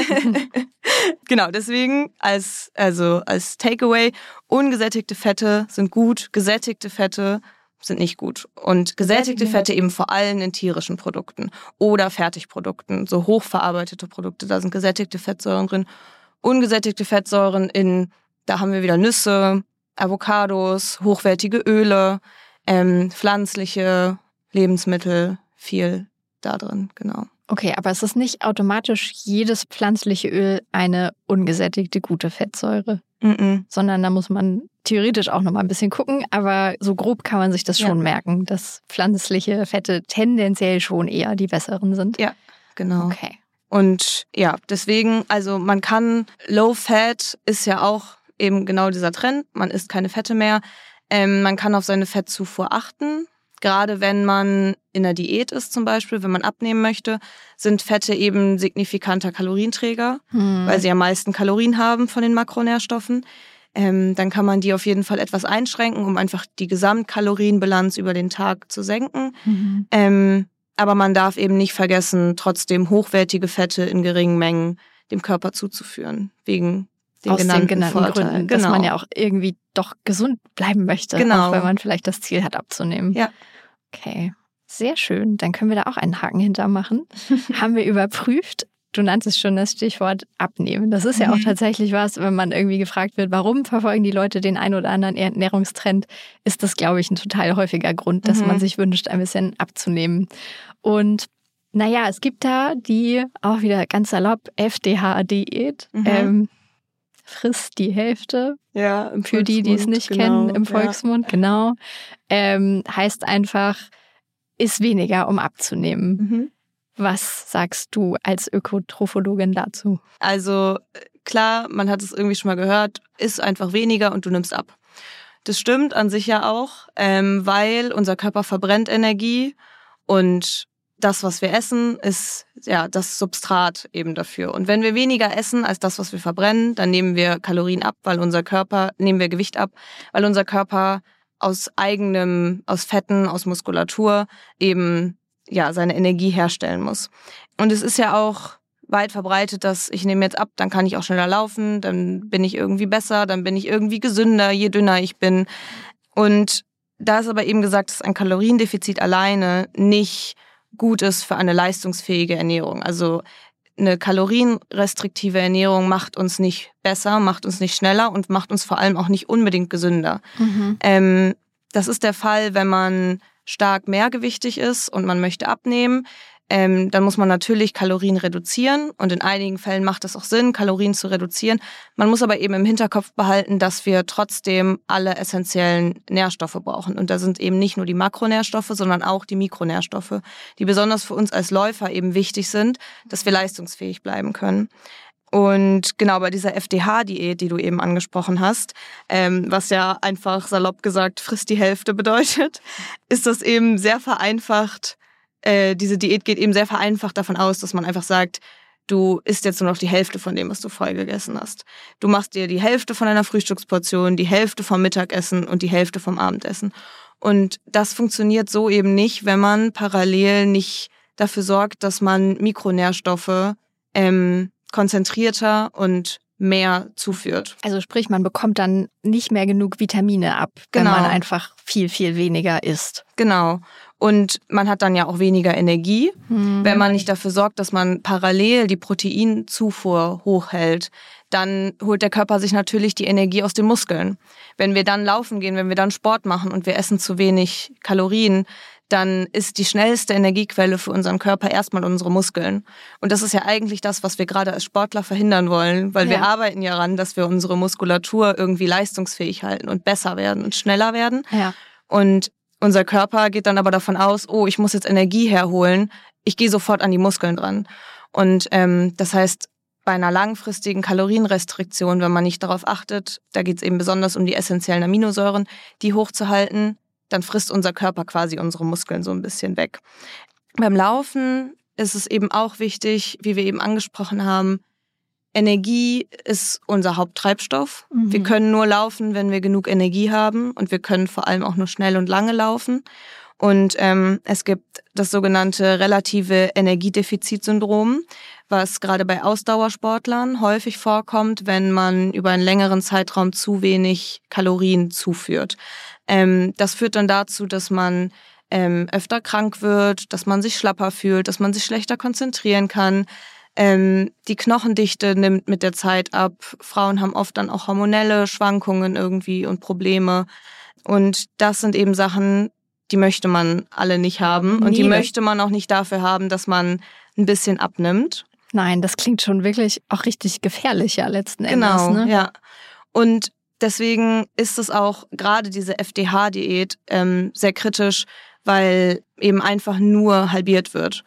Genau, deswegen als, also als Takeaway, ungesättigte Fette sind gut, gesättigte Fette sind nicht gut. Und gesättigte Fette eben vor allem in tierischen Produkten oder Fertigprodukten, so hochverarbeitete Produkte, da sind gesättigte Fettsäuren drin. Ungesättigte Fettsäuren in, da haben wir wieder Nüsse, Avocados, hochwertige Öle, ähm, pflanzliche Lebensmittel, viel da drin, genau. Okay, aber es ist nicht automatisch jedes pflanzliche Öl eine ungesättigte gute Fettsäure, Mm-mm. sondern da muss man theoretisch auch noch mal ein bisschen gucken, aber so grob kann man sich das schon ja. merken, dass pflanzliche Fette tendenziell schon eher die besseren sind. Ja, genau. Okay. Und ja, deswegen, also man kann, Low Fat ist ja auch eben genau dieser Trend, man isst keine Fette mehr. Ähm, man kann auf seine Fettzufuhr achten. Gerade wenn man in der Diät ist zum Beispiel, wenn man abnehmen möchte, sind Fette eben signifikanter Kalorienträger, hm. weil sie am meisten Kalorien haben von den Makronährstoffen. Ähm, dann kann man die auf jeden Fall etwas einschränken, um einfach die Gesamtkalorienbilanz über den Tag zu senken. Mhm. Ähm, aber man darf eben nicht vergessen, trotzdem hochwertige Fette in geringen Mengen dem Körper zuzuführen, wegen den Aus genannten, den genannten Vorteilen. Gründen, Genau. dass man ja auch irgendwie doch gesund bleiben möchte, genau. auch wenn man vielleicht das Ziel hat, abzunehmen. Ja. Okay, sehr schön. Dann können wir da auch einen Haken hintermachen. Haben wir überprüft. Du nanntest schon das Stichwort Abnehmen. Das ist ja auch tatsächlich was, wenn man irgendwie gefragt wird, warum verfolgen die Leute den einen oder anderen Ernährungstrend, ist das, glaube ich, ein total häufiger Grund, dass mhm. man sich wünscht, ein bisschen abzunehmen. Und naja, es gibt da die, auch wieder ganz salopp, F D H-Diät. Mhm. Ähm, frisst die Hälfte. Ja, im Für die, die es nicht genau. kennen, im Volksmund, ja. genau. Ähm, heißt einfach, ist weniger, um abzunehmen. Mhm. Was sagst du als Ökotrophologin dazu? Also klar, man hat es irgendwie schon mal gehört, isst einfach weniger und du nimmst ab. Das stimmt an sich ja auch, ähm, weil unser Körper verbrennt Energie und das, was wir essen, ist ja das Substrat eben dafür. Und wenn wir weniger essen als das, was wir verbrennen, dann nehmen wir Kalorien ab, weil unser Körper, nehmen wir Gewicht ab, weil unser Körper aus eigenem, aus Fetten, aus Muskulatur eben ja seine Energie herstellen muss. Und es ist ja auch weit verbreitet, dass ich nehme jetzt ab, dann kann ich auch schneller laufen, dann bin ich irgendwie besser, dann bin ich irgendwie gesünder, je dünner ich bin. Und da ist aber eben gesagt, dass ein Kaloriendefizit alleine nicht gut ist für eine leistungsfähige Ernährung. Also eine kalorienrestriktive Ernährung macht uns nicht besser, macht uns nicht schneller und macht uns vor allem auch nicht unbedingt gesünder. Mhm. Ähm, das ist der Fall, wenn man stark mehrgewichtig ist und man möchte abnehmen. Ähm, dann muss man natürlich Kalorien reduzieren und in einigen Fällen macht es auch Sinn, Kalorien zu reduzieren. Man muss aber eben im Hinterkopf behalten, dass wir trotzdem alle essentiellen Nährstoffe brauchen. Und da sind eben nicht nur die Makronährstoffe, sondern auch die Mikronährstoffe, die besonders für uns als Läufer eben wichtig sind, dass wir leistungsfähig bleiben können. Und genau bei dieser F D H-Diät, die du eben angesprochen hast, ähm, was ja einfach salopp gesagt frisst die Hälfte bedeutet, ist das eben sehr vereinfacht. Äh, diese Diät geht eben sehr vereinfacht davon aus, dass man einfach sagt, du isst jetzt nur noch die Hälfte von dem, was du vorher gegessen hast. Du machst dir die Hälfte von deiner Frühstücksportion, die Hälfte vom Mittagessen und die Hälfte vom Abendessen. Und das funktioniert so eben nicht, wenn man parallel nicht dafür sorgt, dass man Mikronährstoffe ähm, konzentrierter und mehr zuführt. Also sprich, man bekommt dann nicht mehr genug Vitamine ab, genau. wenn man einfach viel, viel weniger isst. Genau. Und man hat dann ja auch weniger Energie, mhm. wenn man nicht dafür sorgt, dass man parallel die Proteinzufuhr hochhält. Dann holt der Körper sich natürlich die Energie aus den Muskeln. Wenn wir dann laufen gehen, wenn wir dann Sport machen und wir essen zu wenig Kalorien, dann ist die schnellste Energiequelle für unseren Körper erstmal unsere Muskeln. Und das ist ja eigentlich das, was wir gerade als Sportler verhindern wollen, weil ja. wir arbeiten ja daran, dass wir unsere Muskulatur irgendwie leistungsfähig halten und besser werden und schneller werden. Ja. Und unser Körper geht dann aber davon aus, oh, ich muss jetzt Energie herholen, ich gehe sofort an die Muskeln dran. Und ähm, das heißt, bei einer langfristigen Kalorienrestriktion, wenn man nicht darauf achtet, da geht es eben besonders um die essentiellen Aminosäuren, die hochzuhalten, dann frisst unser Körper quasi unsere Muskeln so ein bisschen weg. Beim Laufen ist es eben auch wichtig, wie wir eben angesprochen haben, Energie ist unser Haupttreibstoff. Mhm. Wir können nur laufen, wenn wir genug Energie haben und wir können vor allem auch nur schnell und lange laufen. Und ähm, es gibt das sogenannte relative Energiedefizitsyndrom, was gerade bei Ausdauersportlern häufig vorkommt, wenn man über einen längeren Zeitraum zu wenig Kalorien zuführt. Ähm, das führt dann dazu, dass man ähm, öfter krank wird, dass man sich schlapper fühlt, dass man sich schlechter konzentrieren kann. Ähm, die Knochendichte nimmt mit der Zeit ab. Frauen haben oft dann auch hormonelle Schwankungen irgendwie und Probleme. Und das sind eben Sachen, die möchte man alle nicht haben. Und die Nie. möchte man auch nicht dafür haben, dass man ein bisschen abnimmt. Nein, das klingt schon wirklich auch richtig gefährlich ja letzten Genau, Endes. Ne? Ja. Und deswegen ist es auch gerade diese F D H-Diät ähm, sehr kritisch, weil eben einfach nur halbiert wird.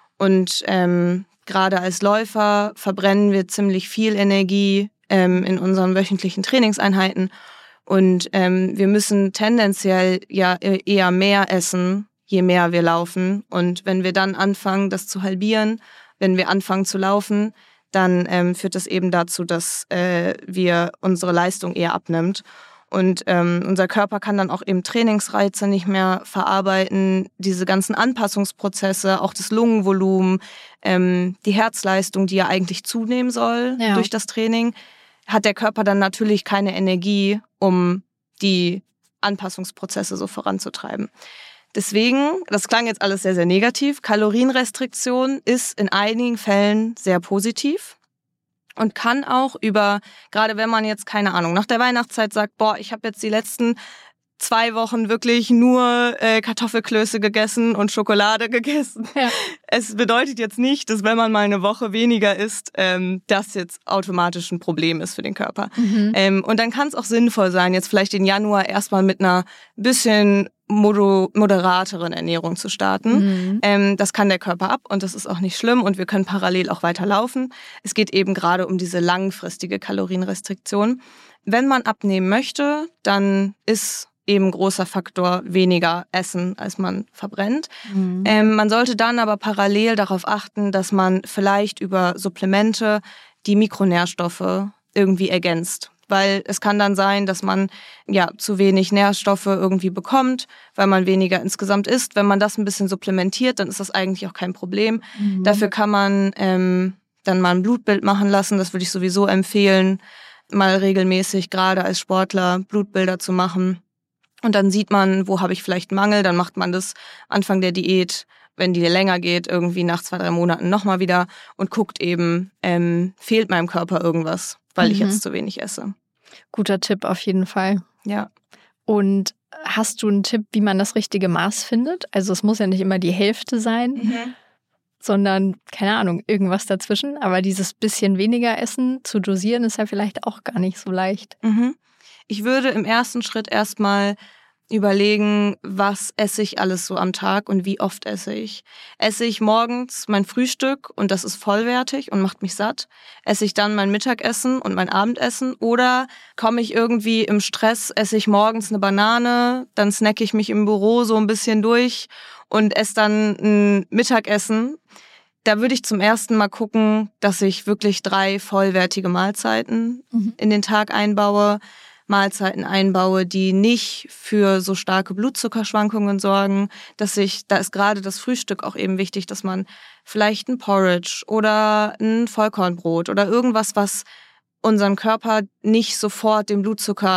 Und ähm, gerade als Läufer verbrennen wir ziemlich viel Energie ähm, in unseren wöchentlichen Trainingseinheiten. Und ähm, wir müssen tendenziell ja eher mehr essen, je mehr wir laufen. Und wenn wir dann anfangen, das zu halbieren, wenn wir anfangen zu laufen, dann ähm, führt das eben dazu, dass äh, wir unsere Leistung eher abnimmt. Und ähm, unser Körper kann dann auch eben Trainingsreize nicht mehr verarbeiten, diese ganzen Anpassungsprozesse, auch das Lungenvolumen, ähm, die Herzleistung, die ja eigentlich zunehmen soll ja. durch das Training, hat der Körper dann natürlich keine Energie, um die Anpassungsprozesse so voranzutreiben. Deswegen, das klang jetzt alles sehr, sehr negativ, Kalorienrestriktion ist in einigen Fällen sehr positiv und kann auch über, gerade wenn man jetzt, keine Ahnung, nach der Weihnachtszeit sagt, boah, ich habe jetzt die letzten zwei Wochen wirklich nur äh, Kartoffelklöße gegessen und Schokolade gegessen. Ja. Es bedeutet jetzt nicht, dass wenn man mal eine Woche weniger isst, ähm, das jetzt automatisch ein Problem ist für den Körper. Mhm. Ähm, und dann kann es auch sinnvoll sein, jetzt vielleicht den Januar erstmal mit einer bisschen moder- moderateren Ernährung zu starten. Mhm. Ähm, das kann der Körper ab und das ist auch nicht schlimm und wir können parallel auch weiter laufen. Es geht eben gerade um diese langfristige Kalorienrestriktion. Wenn man abnehmen möchte, dann ist eben großer Faktor weniger essen, als man verbrennt. Mhm. Ähm, man sollte dann aber parallel darauf achten, dass man vielleicht über Supplemente die Mikronährstoffe irgendwie ergänzt. Weil es kann dann sein, dass man ja zu wenig Nährstoffe irgendwie bekommt, weil man weniger insgesamt isst. Wenn man das ein bisschen supplementiert, dann ist das eigentlich auch kein Problem. Mhm. Dafür kann man ähm, dann mal ein Blutbild machen lassen. Das würde ich sowieso empfehlen, mal regelmäßig, gerade als Sportler, Blutbilder zu machen. Und dann sieht man, wo habe ich vielleicht einen Mangel, dann macht man das Anfang der Diät, wenn die länger geht, irgendwie nach zwei, drei Monaten nochmal wieder und guckt eben, ähm, fehlt meinem Körper irgendwas, weil Mhm. ich jetzt zu wenig esse. Guter Tipp auf jeden Fall. Ja. Und hast du einen Tipp, wie man das richtige Maß findet? Also es muss ja nicht immer die Hälfte sein, Mhm. sondern, keine Ahnung, irgendwas dazwischen. Aber dieses bisschen weniger Essen zu dosieren, ist ja vielleicht auch gar nicht so leicht. Mhm. Ich würde im ersten Schritt erstmal überlegen, was esse ich alles so am Tag und wie oft esse ich. Esse ich morgens mein Frühstück und das ist vollwertig und macht mich satt? Esse ich dann mein Mittagessen und mein Abendessen? Oder komme ich irgendwie im Stress, esse ich morgens eine Banane, dann snacke ich mich im Büro so ein bisschen durch und esse dann ein Mittagessen? Da würde ich zum ersten Mal gucken, dass ich wirklich drei vollwertige Mahlzeiten Mhm. in den Tag einbaue. Mahlzeiten einbaue, die nicht für so starke Blutzuckerschwankungen sorgen, dass ich, da ist gerade das Frühstück auch eben wichtig, dass man vielleicht ein Porridge oder ein Vollkornbrot oder irgendwas, was unseren Körper nicht sofort den Blutzucker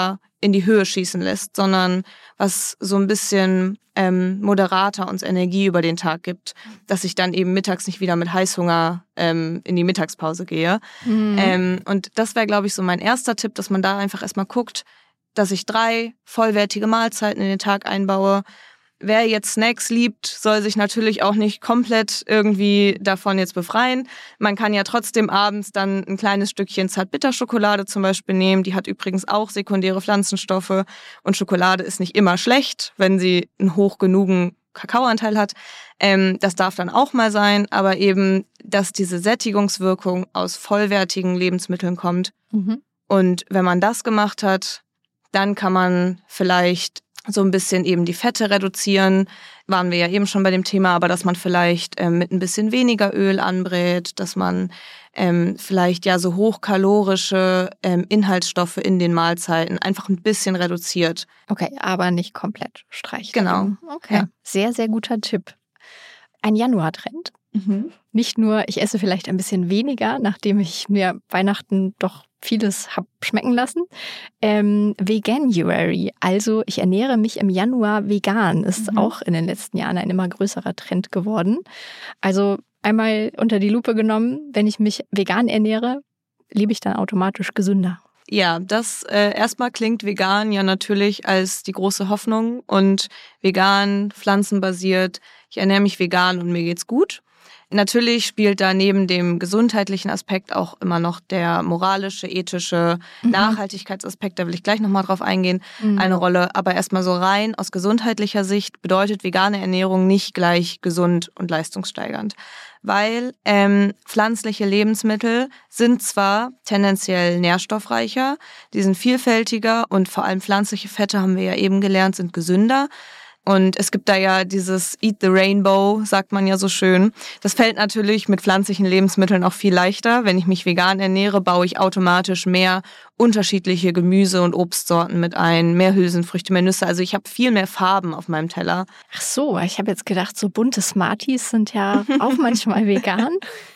in die Höhe schießen lässt, sondern was so ein bisschen ähm, moderater uns Energie über den Tag gibt, dass ich dann eben mittags nicht wieder mit Heißhunger ähm, in die Mittagspause gehe. Mhm. Ähm, und das wäre, glaube ich, so mein erster Tipp, dass man da einfach erstmal guckt, dass ich drei vollwertige Mahlzeiten in den Tag einbaue. Wer jetzt Snacks liebt, soll sich natürlich auch nicht komplett irgendwie davon jetzt befreien. Man kann ja trotzdem abends dann ein kleines Stückchen Zartbitterschokolade zum Beispiel nehmen. Die hat übrigens auch sekundäre Pflanzenstoffe. Und Schokolade ist nicht immer schlecht, wenn sie einen hoch genugen Kakaoanteil hat. Ähm, das darf dann auch mal sein. Aber eben, dass diese Sättigungswirkung aus vollwertigen Lebensmitteln kommt. Mhm. Und wenn man das gemacht hat, dann kann man vielleicht so ein bisschen eben die Fette reduzieren, waren wir ja eben schon bei dem Thema, aber dass man vielleicht ähm, mit ein bisschen weniger Öl anbrät, dass man ähm, vielleicht ja so hochkalorische ähm, Inhaltsstoffe in den Mahlzeiten einfach ein bisschen reduziert. Okay, aber nicht komplett streichen. Genau. Okay, ja. Sehr, sehr guter Tipp. Ein Januar-Trend. Mhm. Nicht nur, ich esse vielleicht ein bisschen weniger, nachdem ich mir Weihnachten doch vieles habe schmecken lassen. Ähm, Veganuary, also ich ernähre mich im Januar vegan, ist mhm. auch in den letzten Jahren ein immer größerer Trend geworden. Also einmal unter die Lupe genommen, wenn ich mich vegan ernähre, lebe ich dann automatisch gesünder. Ja, das äh, erstmal klingt vegan ja natürlich als die große Hoffnung und vegan, pflanzenbasiert, ich ernähre mich vegan und mir geht's gut. Natürlich spielt da neben dem gesundheitlichen Aspekt auch immer noch der moralische, ethische mhm. Nachhaltigkeitsaspekt, da will ich gleich nochmal drauf eingehen, mhm. eine Rolle. Aber erstmal so rein aus gesundheitlicher Sicht bedeutet vegane Ernährung nicht gleich gesund und leistungssteigernd. Weil ähm, pflanzliche Lebensmittel sind zwar tendenziell nährstoffreicher, die sind vielfältiger und vor allem pflanzliche Fette, haben wir ja eben gelernt, sind gesünder. Und es gibt da ja dieses Eat the Rainbow, sagt man ja so schön. Das fällt natürlich mit pflanzlichen Lebensmitteln auch viel leichter. Wenn ich mich vegan ernähre, baue ich automatisch mehr unterschiedliche Gemüse- und Obstsorten mit ein, mehr Hülsenfrüchte, mehr Nüsse. Also ich habe viel mehr Farben auf meinem Teller. Ach so, ich habe jetzt gedacht, so bunte Smarties sind ja auch manchmal vegan.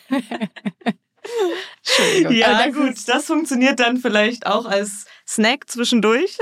Entschuldigung. Ja, das gut, das funktioniert dann vielleicht auch als Snack zwischendurch.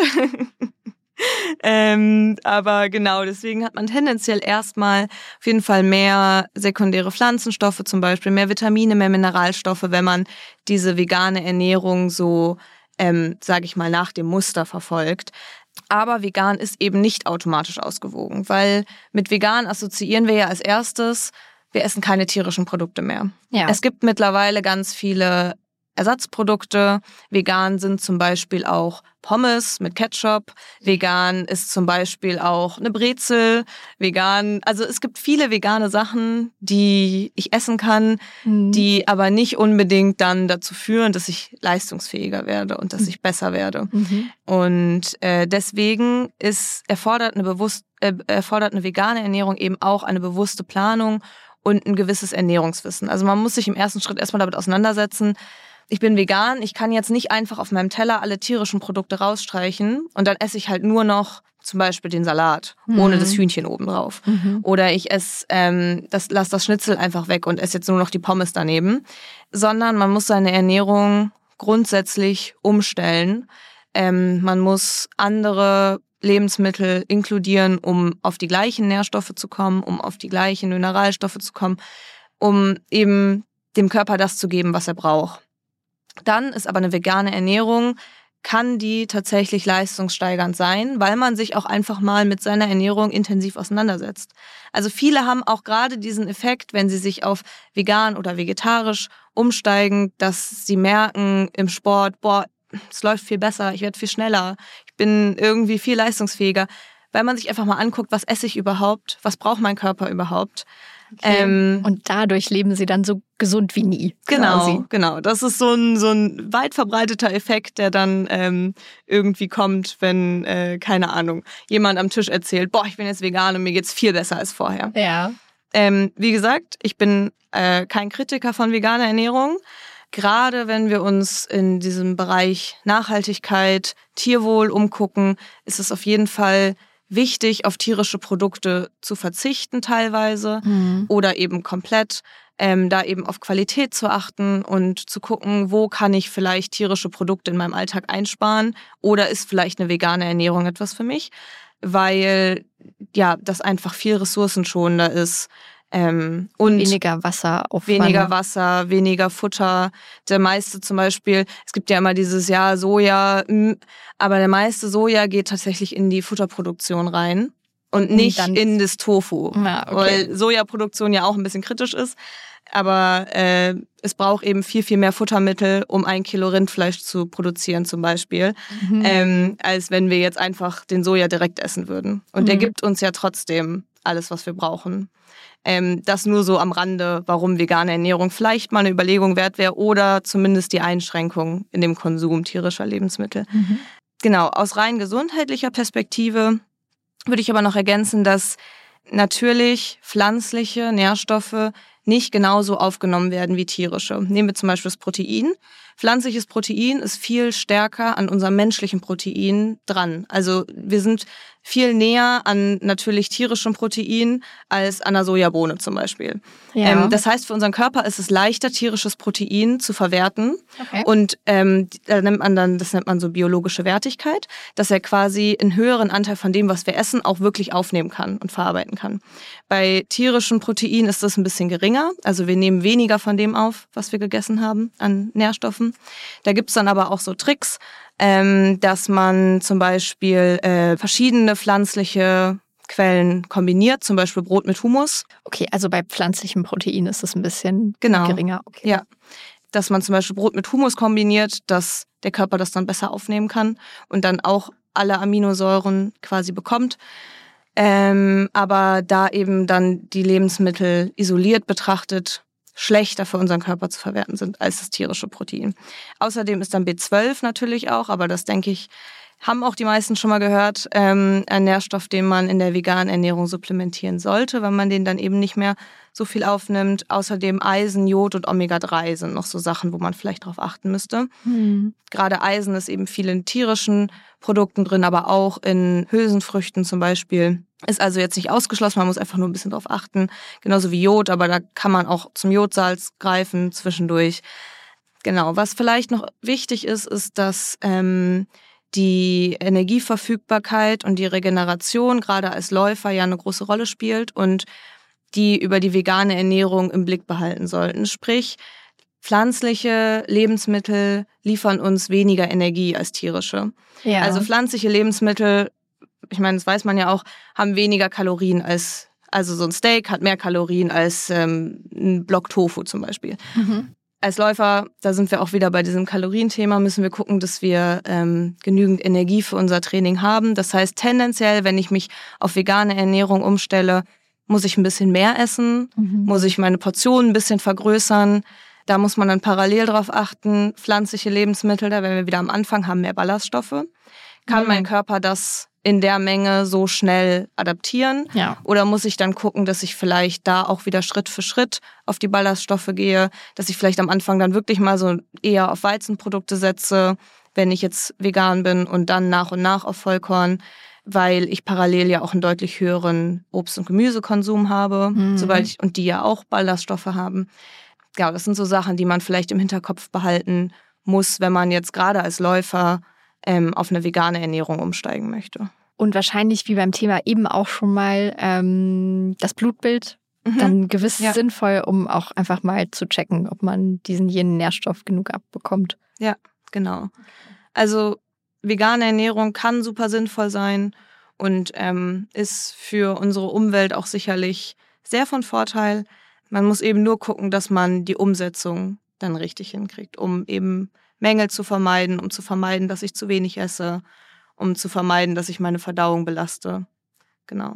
Ähm, aber genau, deswegen hat man tendenziell erstmal auf jeden Fall mehr sekundäre Pflanzenstoffe zum Beispiel, mehr Vitamine, mehr Mineralstoffe, wenn man diese vegane Ernährung so, ähm, sage ich mal, nach dem Muster verfolgt. Aber vegan ist eben nicht automatisch ausgewogen, weil mit vegan assoziieren wir ja als erstes, wir essen keine tierischen Produkte mehr. Ja. Es gibt mittlerweile ganz viele Ersatzprodukte. Vegan sind zum Beispiel auch Pommes mit Ketchup. Vegan ist zum Beispiel auch eine Brezel. Vegan, also es gibt viele vegane Sachen, die ich essen kann, mhm. die aber nicht unbedingt dann dazu führen, dass ich leistungsfähiger werde und dass mhm. ich besser werde. Mhm. Und äh, deswegen ist erfordert eine bewusst äh, erfordert eine vegane Ernährung eben auch eine bewusste Planung und ein gewisses Ernährungswissen. Also man muss sich im ersten Schritt erstmal damit auseinandersetzen, ich bin vegan, ich kann jetzt nicht einfach auf meinem Teller alle tierischen Produkte rausstreichen und dann esse ich halt nur noch zum Beispiel den Salat, mhm. ohne das Hühnchen obendrauf. Mhm. Oder ich esse, ähm, das, lass das Schnitzel einfach weg und esse jetzt nur noch die Pommes daneben. Sondern man muss seine Ernährung grundsätzlich umstellen. Ähm, man muss andere Lebensmittel inkludieren, um auf die gleichen Nährstoffe zu kommen, um auf die gleichen Mineralstoffe zu kommen, um eben dem Körper das zu geben, was er braucht. Dann ist aber eine vegane Ernährung, kann die tatsächlich leistungssteigernd sein, weil man sich auch einfach mal mit seiner Ernährung intensiv auseinandersetzt. Also viele haben auch gerade diesen Effekt, wenn sie sich auf vegan oder vegetarisch umsteigen, dass sie merken im Sport, boah, es läuft viel besser, ich werde viel schneller, ich bin irgendwie viel leistungsfähiger, weil man sich einfach mal anguckt, was esse ich überhaupt, was braucht mein Körper überhaupt. Okay. Ähm, und dadurch leben sie dann so gesund wie nie. Genau, quasi. genau. Das ist so ein, so ein weit verbreiteter Effekt, der dann ähm, irgendwie kommt, wenn, äh, keine Ahnung, jemand am Tisch erzählt, boah, ich bin jetzt vegan und mir geht's viel besser als vorher. Ja. Ähm, wie gesagt, ich bin äh, kein Kritiker von veganer Ernährung. Gerade wenn wir uns in diesem Bereich Nachhaltigkeit, Tierwohl umgucken, ist es auf jeden Fall wichtig, auf tierische Produkte zu verzichten teilweise Mhm. oder eben komplett, ähm, da eben auf Qualität zu achten und zu gucken, wo kann ich vielleicht tierische Produkte in meinem Alltag einsparen oder ist vielleicht eine vegane Ernährung etwas für mich, weil ja das einfach viel ressourcenschonender ist. Ähm, und Weniger Wasseraufwand. weniger Wasser, weniger Futter. Der meiste zum Beispiel, es gibt ja immer dieses Jahr Soja, mh, aber der meiste Soja geht tatsächlich in die Futterproduktion rein und Um nicht dann- in das Tofu. Ja, okay. Weil Sojaproduktion ja auch ein bisschen kritisch ist. Aber äh, es braucht eben viel, viel mehr Futtermittel, um ein Kilo Rindfleisch zu produzieren zum Beispiel, Mhm. ähm, als wenn wir jetzt einfach den Soja direkt essen würden. Und der Mhm. gibt uns ja trotzdem alles, was wir brauchen. Ähm, das nur so am Rande, warum vegane Ernährung vielleicht mal eine Überlegung wert wäre oder zumindest die Einschränkung in dem Konsum tierischer Lebensmittel. Mhm. Genau, aus rein gesundheitlicher Perspektive würde ich aber noch ergänzen, dass natürlich pflanzliche Nährstoffe nicht genauso aufgenommen werden wie tierische. Nehmen wir zum Beispiel das Protein. Pflanzliches Protein ist viel stärker an unserem menschlichen Protein dran. Also wir sind viel näher an natürlich tierischem Protein als an einer Sojabohne zum Beispiel. Ja. Ähm, das heißt, für unseren Körper ist es leichter, tierisches Protein zu verwerten. Okay. Und ähm, da nennt man dann, das nennt man so biologische Wertigkeit, dass er quasi einen höheren Anteil von dem, was wir essen, auch wirklich aufnehmen kann und verarbeiten kann. Bei tierischem Protein ist das ein bisschen geringer. Also wir nehmen weniger von dem auf, was wir gegessen haben an Nährstoffen. Da gibt's dann aber auch so Tricks, ähm, dass man zum Beispiel äh, verschiedene pflanzliche Quellen kombiniert, zum Beispiel Brot mit Hummus. Okay, also bei pflanzlichem Protein ist es ein bisschen Genau. geringer. Okay. Ja, dass man zum Beispiel Brot mit Hummus kombiniert, dass der Körper das dann besser aufnehmen kann und dann auch alle Aminosäuren quasi bekommt. Ähm, aber da eben dann die Lebensmittel isoliert betrachtet schlechter für unseren Körper zu verwerten sind als das tierische Protein. Außerdem ist dann B zwölf natürlich auch, aber das denke ich, haben auch die meisten schon mal gehört, ähm, ein Nährstoff, den man in der veganen Ernährung supplementieren sollte, weil man den dann eben nicht mehr so viel aufnimmt. Außerdem Eisen, Jod und Omega drei sind noch so Sachen, wo man vielleicht drauf achten müsste. Hm. Gerade Eisen ist eben viel in tierischen Produkten drin, aber auch in Hülsenfrüchten zum Beispiel. Ist also jetzt nicht ausgeschlossen, man muss einfach nur ein bisschen drauf achten. Genauso wie Jod, aber da kann man auch zum Jodsalz greifen zwischendurch. Genau, was vielleicht noch wichtig ist, ist, dass ähm, die Energieverfügbarkeit und die Regeneration gerade als Läufer ja eine große Rolle spielt und die über die vegane Ernährung im Blick behalten sollten. Sprich, pflanzliche Lebensmittel liefern uns weniger Energie als tierische. Ja. Also pflanzliche Lebensmittel, ich meine, das weiß man ja auch, haben weniger Kalorien als, also so ein Steak hat mehr Kalorien als ähm, ein Block Tofu zum Beispiel. Mhm. Als Läufer, da sind wir auch wieder bei diesem Kalorienthema, müssen wir gucken, dass wir ähm, genügend Energie für unser Training haben. Das heißt, tendenziell, wenn ich mich auf vegane Ernährung umstelle, muss ich ein bisschen mehr essen, Mhm. muss ich meine Portionen ein bisschen vergrößern. Da muss man dann parallel drauf achten. Pflanzliche Lebensmittel, da werden wir wieder am Anfang, haben mehr Ballaststoffe. Kann Mhm. mein Körper das in der Menge so schnell adaptieren? Ja. Oder muss ich dann gucken, dass ich vielleicht da auch wieder Schritt für Schritt auf die Ballaststoffe gehe, dass ich vielleicht am Anfang dann wirklich mal so eher auf Weizenprodukte setze, wenn ich jetzt vegan bin und dann nach und nach auf Vollkorn, weil ich parallel ja auch einen deutlich höheren Obst- und Gemüsekonsum habe, Mhm. sobald ich, und die ja auch Ballaststoffe haben. Ja, das sind so Sachen, die man vielleicht im Hinterkopf behalten muss, wenn man jetzt gerade als Läufer ähm, auf eine vegane Ernährung umsteigen möchte. Und wahrscheinlich wie beim Thema eben auch schon mal ähm, das Blutbild Mhm. dann gewiss Ja. sinnvoll, um auch einfach mal zu checken, ob man diesen jenen Nährstoff genug abbekommt. Ja, genau. Also vegane Ernährung kann super sinnvoll sein und ähm, ist für unsere Umwelt auch sicherlich sehr von Vorteil. Man muss eben nur gucken, dass man die Umsetzung dann richtig hinkriegt, um eben Mängel zu vermeiden, um zu vermeiden, dass ich zu wenig esse, um zu vermeiden, dass ich meine Verdauung belaste. Genau.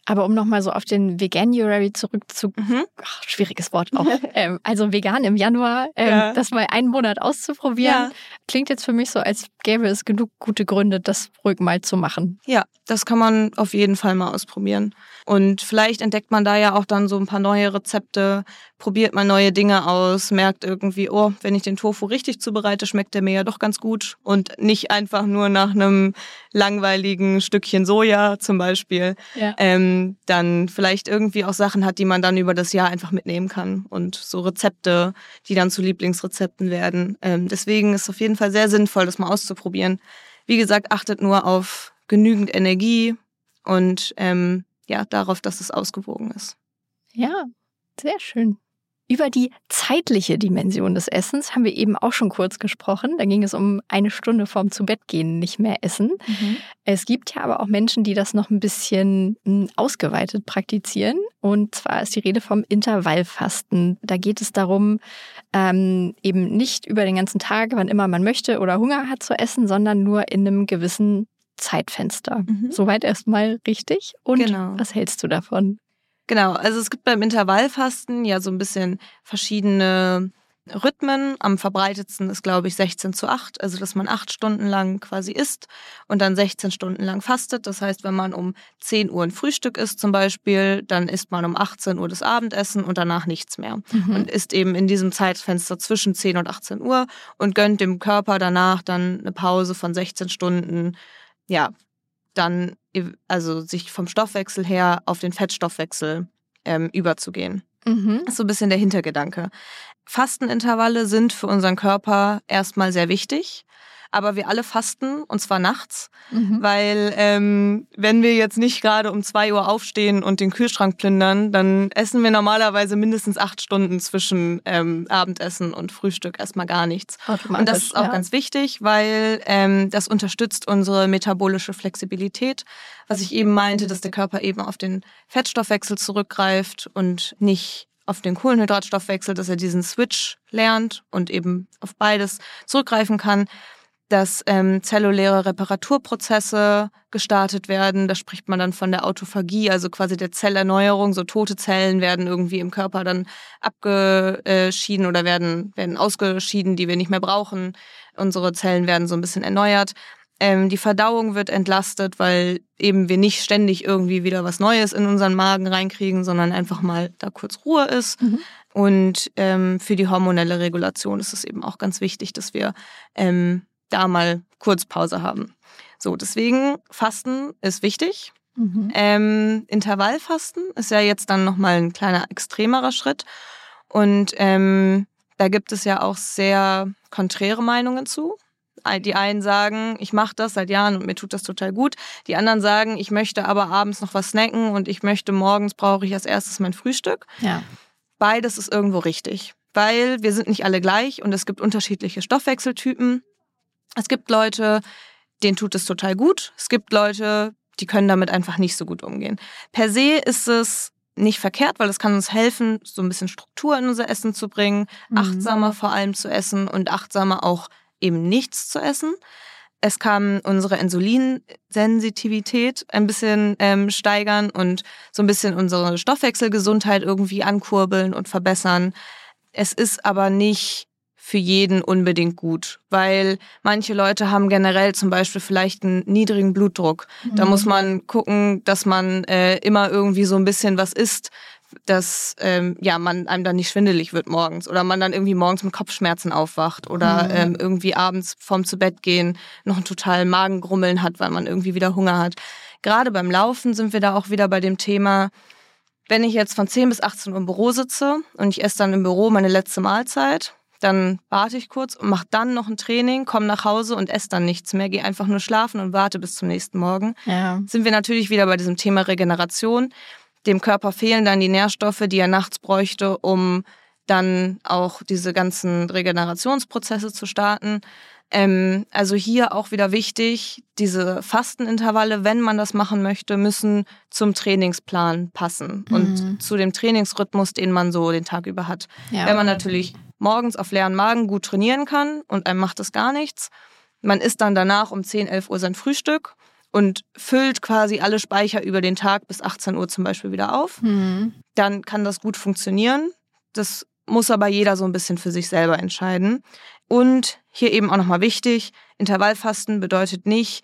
Aber um nochmal so auf den Veganuary zurückzukommen, mhm. schwieriges Wort auch, ähm, also vegan im Januar, ähm, ja. das mal einen Monat auszuprobieren, ja. klingt jetzt für mich so, als gäbe es genug gute Gründe, das ruhig mal zu machen. Ja, das kann man auf jeden Fall mal ausprobieren. Und vielleicht entdeckt man da ja auch dann so ein paar neue Rezepte, probiert mal neue Dinge aus, merkt irgendwie, oh, wenn ich den Tofu richtig zubereite, schmeckt der mir ja doch ganz gut. Und nicht einfach nur nach einem langweiligen Stückchen Soja zum Beispiel. Ja. Ähm, dann vielleicht irgendwie auch Sachen hat, die man dann über das Jahr einfach mitnehmen kann. Und so Rezepte, die dann zu Lieblingsrezepten werden. Ähm, deswegen ist es auf jeden Fall sehr sinnvoll, das mal auszuprobieren. Wie gesagt, achtet nur auf genügend Energie und ähm, ja, darauf, dass es ausgewogen ist. Ja, sehr schön. Über die zeitliche Dimension des Essens haben wir eben auch schon kurz gesprochen. Da ging es um eine Stunde vorm Zubettgehen nicht mehr essen. Mhm. Es gibt ja aber auch Menschen, die das noch ein bisschen ausgeweitet praktizieren. Und zwar ist die Rede vom Intervallfasten. Da geht es darum, ähm, eben nicht über den ganzen Tag, wann immer man möchte oder Hunger hat zu essen, sondern nur in einem gewissen Zeitfenster. Mhm. Soweit erstmal richtig. Und genau. Was hältst du davon? Genau, also es gibt beim Intervallfasten ja so ein bisschen verschiedene Rhythmen. Am verbreitetsten ist, glaube ich, sechzehn zu acht, also dass man acht Stunden lang quasi isst und dann sechzehn Stunden lang fastet. Das heißt, wenn man um zehn Uhr ein Frühstück isst zum Beispiel, dann isst man um achtzehn Uhr das Abendessen und danach nichts mehr. Mhm. Und isst eben in diesem Zeitfenster zwischen zehn und achtzehn Uhr und gönnt dem Körper danach dann eine Pause von sechzehn Stunden, ja, dann also sich vom Stoffwechsel her auf den Fettstoffwechsel ähm, überzugehen. Mhm. Das ist so ein bisschen der Hintergedanke. Fastenintervalle sind für unseren Körper erstmal sehr wichtig, aber wir alle fasten, und zwar nachts, mhm. weil ähm, wenn wir jetzt nicht gerade um zwei Uhr aufstehen und den Kühlschrank plündern, dann essen wir normalerweise mindestens acht Stunden zwischen ähm, Abendessen und Frühstück erstmal gar nichts. Und das ist auch ja. ganz wichtig, weil ähm, das unterstützt unsere metabolische Flexibilität, was ich eben meinte, dass der Körper eben auf den Fettstoffwechsel zurückgreift und nicht auf den Kohlenhydratstoffwechsel, dass er diesen Switch lernt und eben auf beides zurückgreifen kann. Dass ähm, zelluläre Reparaturprozesse gestartet werden. Da spricht man dann von der Autophagie, also quasi der Zellerneuerung. So tote Zellen werden irgendwie im Körper dann abgeschieden oder werden, werden ausgeschieden, die wir nicht mehr brauchen. Unsere Zellen werden so ein bisschen erneuert. Ähm, die Verdauung wird entlastet, weil eben wir nicht ständig irgendwie wieder was Neues in unseren Magen reinkriegen, sondern einfach mal da kurz Ruhe ist. Mhm. Und ähm, für die hormonelle Regulation ist es eben auch ganz wichtig, dass wir ähm, da mal kurz Pause haben. So, deswegen Fasten ist wichtig. Mhm. Ähm, Intervallfasten ist ja jetzt dann nochmal ein kleiner extremerer Schritt. Und ähm, da gibt es ja auch sehr konträre Meinungen zu. Die einen sagen, ich mache das seit Jahren und mir tut das total gut. Die anderen sagen, ich möchte aber abends noch was snacken und ich möchte morgens brauche ich als erstes mein Frühstück. Ja. Beides ist irgendwo richtig, weil wir sind nicht alle gleich und es gibt unterschiedliche Stoffwechseltypen. Es gibt Leute, denen tut es total gut. Es gibt Leute, die können damit einfach nicht so gut umgehen. Per se ist es nicht verkehrt, weil es kann uns helfen, so ein bisschen Struktur in unser Essen zu bringen, mhm. achtsamer vor allem zu essen und achtsamer auch eben nichts zu essen. Es kann unsere Insulinsensitivität ein bisschen ähm, steigern und so ein bisschen unsere Stoffwechselgesundheit irgendwie ankurbeln und verbessern. Es ist aber nicht für jeden unbedingt gut, weil manche Leute haben generell zum Beispiel vielleicht einen niedrigen Blutdruck. Mhm. Da muss man gucken, dass man äh, immer irgendwie so ein bisschen was isst, dass ähm, ja man einem dann nicht schwindelig wird morgens oder man dann irgendwie morgens mit Kopfschmerzen aufwacht oder mhm. ähm, irgendwie abends vorm Zubettgehen noch ein total Magengrummeln hat, weil man irgendwie wieder Hunger hat. Gerade beim Laufen sind wir da auch wieder bei dem Thema, wenn ich jetzt von zehn bis achtzehn Uhr im Büro sitze und ich esse dann im Büro meine letzte Mahlzeit, dann warte ich kurz und mache dann noch ein Training, komme nach Hause und esse dann nichts mehr, gehe einfach nur schlafen und warte bis zum nächsten Morgen. Ja. Sind wir natürlich wieder bei diesem Thema Regeneration. Dem Körper fehlen dann die Nährstoffe, die er nachts bräuchte, um dann auch diese ganzen Regenerationsprozesse zu starten. Ähm, also hier auch wieder wichtig, diese Fastenintervalle, wenn man das machen möchte, müssen zum Trainingsplan passen mhm. und zu dem Trainingsrhythmus, den man so den Tag über hat. Ja. Wenn man natürlich morgens auf leeren Magen gut trainieren kann und einem macht das gar nichts, man isst dann danach um zehn, elf Uhr sein Frühstück und füllt quasi alle Speicher über den Tag bis achtzehn Uhr zum Beispiel wieder auf, mhm. dann kann das gut funktionieren. Das muss aber jeder so ein bisschen für sich selber entscheiden. Und hier eben auch nochmal wichtig, Intervallfasten bedeutet nicht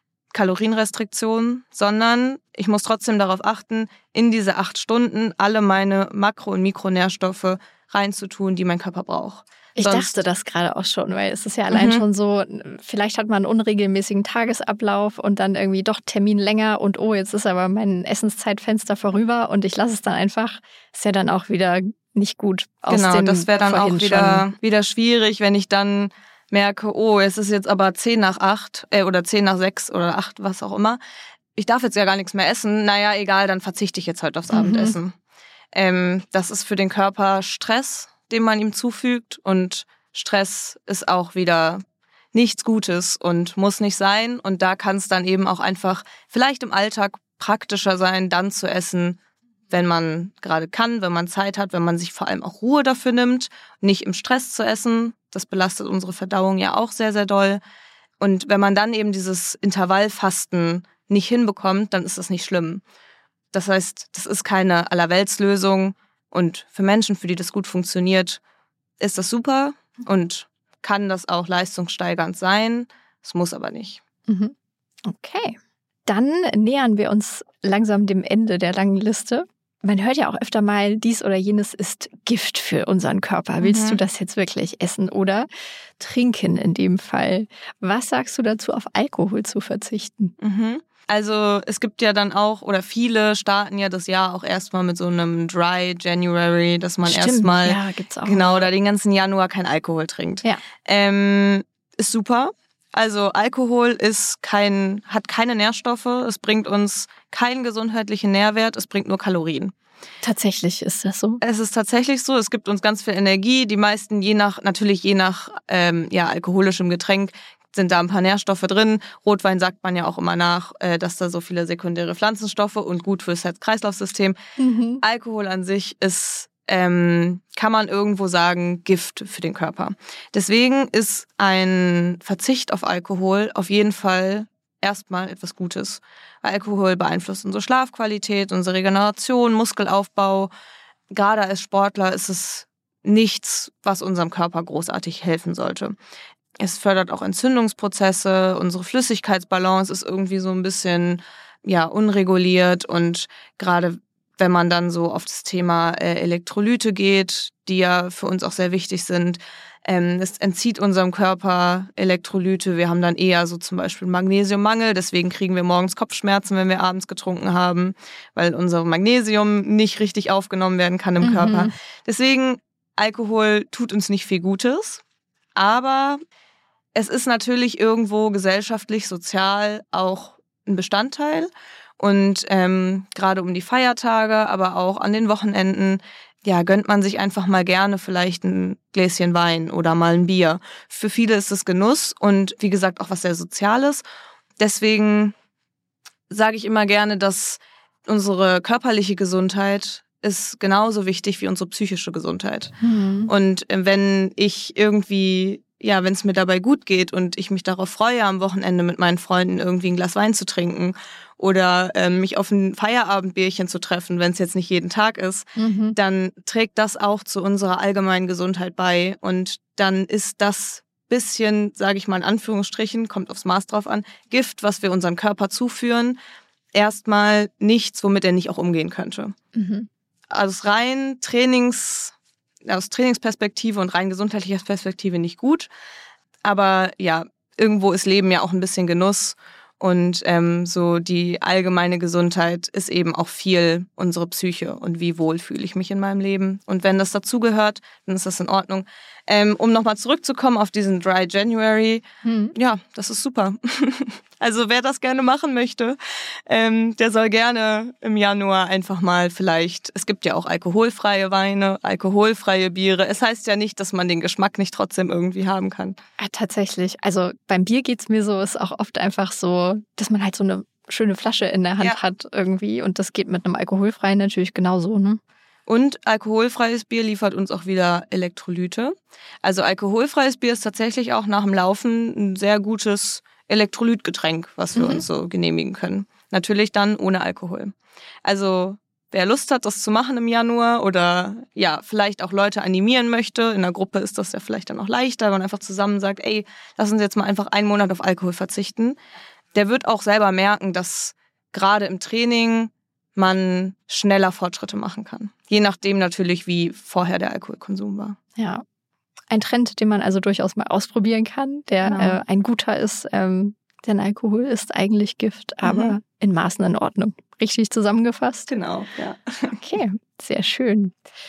Kalorienrestriktion, sondern ich muss trotzdem darauf achten, in diese acht Stunden alle meine Makro- und Mikronährstoffe reinzutun, die mein Körper braucht. Ich Sonst, dachte das gerade auch schon, weil es ist ja allein mhm. schon so, vielleicht hat man einen unregelmäßigen Tagesablauf und dann irgendwie doch Termin länger und oh, jetzt ist aber mein Essenszeitfenster vorüber und ich lasse es dann einfach. Ist ja dann auch wieder nicht gut. Aus genau, dem das wäre dann auch wieder, wieder schwierig, wenn ich dann merke, oh, es ist jetzt aber zehn nach acht äh, oder zehn nach sechs oder acht, was auch immer. Ich darf jetzt ja gar nichts mehr essen. Naja, egal, dann verzichte ich jetzt halt aufs mhm. Abendessen. Ähm, das ist für den Körper Stress, den man ihm zufügt. Und Stress ist auch wieder nichts Gutes und muss nicht sein. Und da kann es dann eben auch einfach vielleicht im Alltag praktischer sein, dann zu essen, wenn man gerade kann, wenn man Zeit hat, wenn man sich vor allem auch Ruhe dafür nimmt, nicht im Stress zu essen. Das belastet unsere Verdauung ja auch sehr, sehr doll. Und wenn man dann eben dieses Intervallfasten nicht hinbekommt, dann ist das nicht schlimm. Das heißt, das ist keine Allerweltslösung. Und für Menschen, für die das gut funktioniert, ist das super und kann das auch leistungssteigernd sein. Es muss aber nicht. Mhm. Okay. Dann nähern wir uns langsam dem Ende der langen Liste. Man hört ja auch öfter mal, dies oder jenes ist Gift für unseren Körper. Willst mhm. du das jetzt wirklich essen oder trinken in dem Fall? Was sagst du dazu, auf Alkohol zu verzichten? Mhm. Also es gibt ja dann auch, oder viele starten ja das Jahr auch erstmal mit so einem Dry January, dass man erstmal ja, gibt's auch. Genau, oder den ganzen Januar kein Alkohol trinkt. Ja. Ähm, ist super. Also Alkohol ist kein, hat keine Nährstoffe, es bringt uns keinen gesundheitlichen Nährwert, es bringt nur Kalorien. Tatsächlich ist das so? Es ist tatsächlich so, es gibt uns ganz viel Energie. Die meisten, je nach, natürlich je nach ähm, ja, alkoholischem Getränk, sind da ein paar Nährstoffe drin. Rotwein sagt man ja auch immer nach, äh, dass da so viele sekundäre Pflanzenstoffe und gut fürs Herz-Kreislauf-System. Mhm. Alkohol an sich ist, ähm, kann man irgendwo sagen, Gift für den Körper. Deswegen ist ein Verzicht auf Alkohol auf jeden Fall erstmal etwas Gutes. Weil Alkohol beeinflusst unsere Schlafqualität, unsere Regeneration, Muskelaufbau. Gerade als Sportler ist es nichts, was unserem Körper großartig helfen sollte. Es fördert auch Entzündungsprozesse, unsere Flüssigkeitsbalance ist irgendwie so ein bisschen ja unreguliert und gerade wenn man dann so auf das Thema äh, Elektrolyte geht, die ja für uns auch sehr wichtig sind, ähm, es entzieht unserem Körper Elektrolyte. Wir haben dann eher so zum Beispiel Magnesiummangel, deswegen kriegen wir morgens Kopfschmerzen, wenn wir abends getrunken haben, weil unser Magnesium nicht richtig aufgenommen werden kann im mhm. Körper. Deswegen, Alkohol tut uns nicht viel Gutes, aber es ist natürlich irgendwo gesellschaftlich, sozial auch ein Bestandteil. Und ähm, gerade um die Feiertage, aber auch an den Wochenenden, ja, gönnt man sich einfach mal gerne vielleicht ein Gläschen Wein oder mal ein Bier. Für viele ist es Genuss und wie gesagt auch was sehr Soziales. Deswegen sage ich immer gerne, dass unsere körperliche Gesundheit ist genauso wichtig wie unsere psychische Gesundheit. Mhm. Und wenn ich irgendwie ja, wenn es mir dabei gut geht und ich mich darauf freue, am Wochenende mit meinen Freunden irgendwie ein Glas Wein zu trinken oder äh, mich auf ein Feierabendbierchen zu treffen, wenn es jetzt nicht jeden Tag ist, mhm. dann trägt das auch zu unserer allgemeinen Gesundheit bei. Und dann ist das bisschen, sage ich mal in Anführungsstrichen, kommt aufs Maß drauf an, Gift, was wir unserem Körper zuführen, erstmal nichts, womit er nicht auch umgehen könnte. Mhm. Also rein Trainings... aus Trainingsperspektive und rein gesundheitlicher Perspektive nicht gut. Aber ja, irgendwo ist Leben ja auch ein bisschen Genuss. Und ähm, so die allgemeine Gesundheit ist eben auch viel unsere Psyche und wie wohl fühle ich mich in meinem Leben. Und wenn das dazugehört, dann ist das in Ordnung. Ähm, um nochmal zurückzukommen auf diesen Dry January, hm. ja, das ist super. Also wer das gerne machen möchte, ähm, der soll gerne im Januar einfach mal vielleicht, es gibt ja auch alkoholfreie Weine, alkoholfreie Biere. Es heißt ja nicht, dass man den Geschmack nicht trotzdem irgendwie haben kann. Ja, tatsächlich. Also beim Bier geht's mir so, ist auch oft einfach so, dass man halt so eine schöne Flasche in der Hand ja. hat irgendwie und das geht mit einem alkoholfreien natürlich genauso, ne? Und alkoholfreies Bier liefert uns auch wieder Elektrolyte. Also alkoholfreies Bier ist tatsächlich auch nach dem Laufen ein sehr gutes Elektrolytgetränk, was wir Mhm. uns so genehmigen können. Natürlich dann ohne Alkohol. Also wer Lust hat, das zu machen im Januar oder ja, vielleicht auch Leute animieren möchte, in der Gruppe ist das ja vielleicht dann auch leichter, wenn man einfach zusammen sagt, ey, lass uns jetzt mal einfach einen Monat auf Alkohol verzichten. Der wird auch selber merken, dass gerade im Training man schneller Fortschritte machen kann. Je nachdem natürlich, wie vorher der Alkoholkonsum war. Ja, ein Trend, den man also durchaus mal ausprobieren kann, der Genau. äh, ein guter ist, ähm, denn Alkohol ist eigentlich Gift, aber Mhm. in Maßen in Ordnung. Richtig zusammengefasst? Genau, ja. Okay, sehr schön.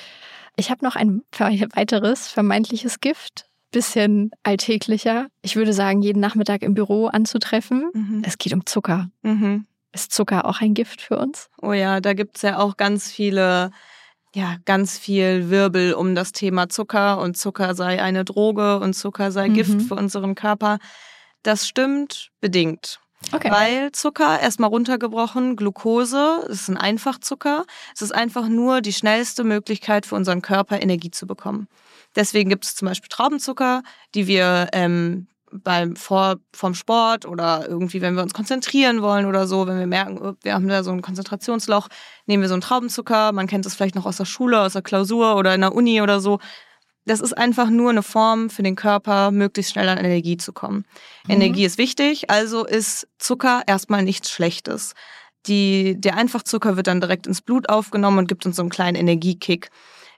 Ich habe noch ein weiteres vermeintliches Gift, bisschen alltäglicher. Ich würde sagen, jeden Nachmittag im Büro anzutreffen. Mhm. Es geht um Zucker. Mhm. Ist Zucker auch ein Gift für uns? Oh ja, da gibt's ja auch ganz viele, ja, ganz viel Wirbel um das Thema Zucker und Zucker sei eine Droge und Zucker sei Mhm. Gift für unseren Körper. Das stimmt bedingt. Okay. Weil Zucker, erstmal runtergebrochen, Glucose, das ist ein Einfachzucker. Es ist einfach nur die schnellste Möglichkeit für unseren Körper, Energie zu bekommen. Deswegen gibt es zum Beispiel Traubenzucker, die wir ähm, beim vor vom Sport oder irgendwie, wenn wir uns konzentrieren wollen oder so, wenn wir merken, oh, wir haben da so ein Konzentrationsloch, nehmen wir so einen Traubenzucker. Man kennt das vielleicht noch aus der Schule, aus der Klausur oder in der Uni oder so. Das ist einfach nur eine Form für den Körper, möglichst schnell an Energie zu kommen. Mhm. Energie ist wichtig, also ist Zucker erstmal nichts Schlechtes. Die, der Einfachzucker wird dann direkt ins Blut aufgenommen und gibt uns so einen kleinen Energiekick.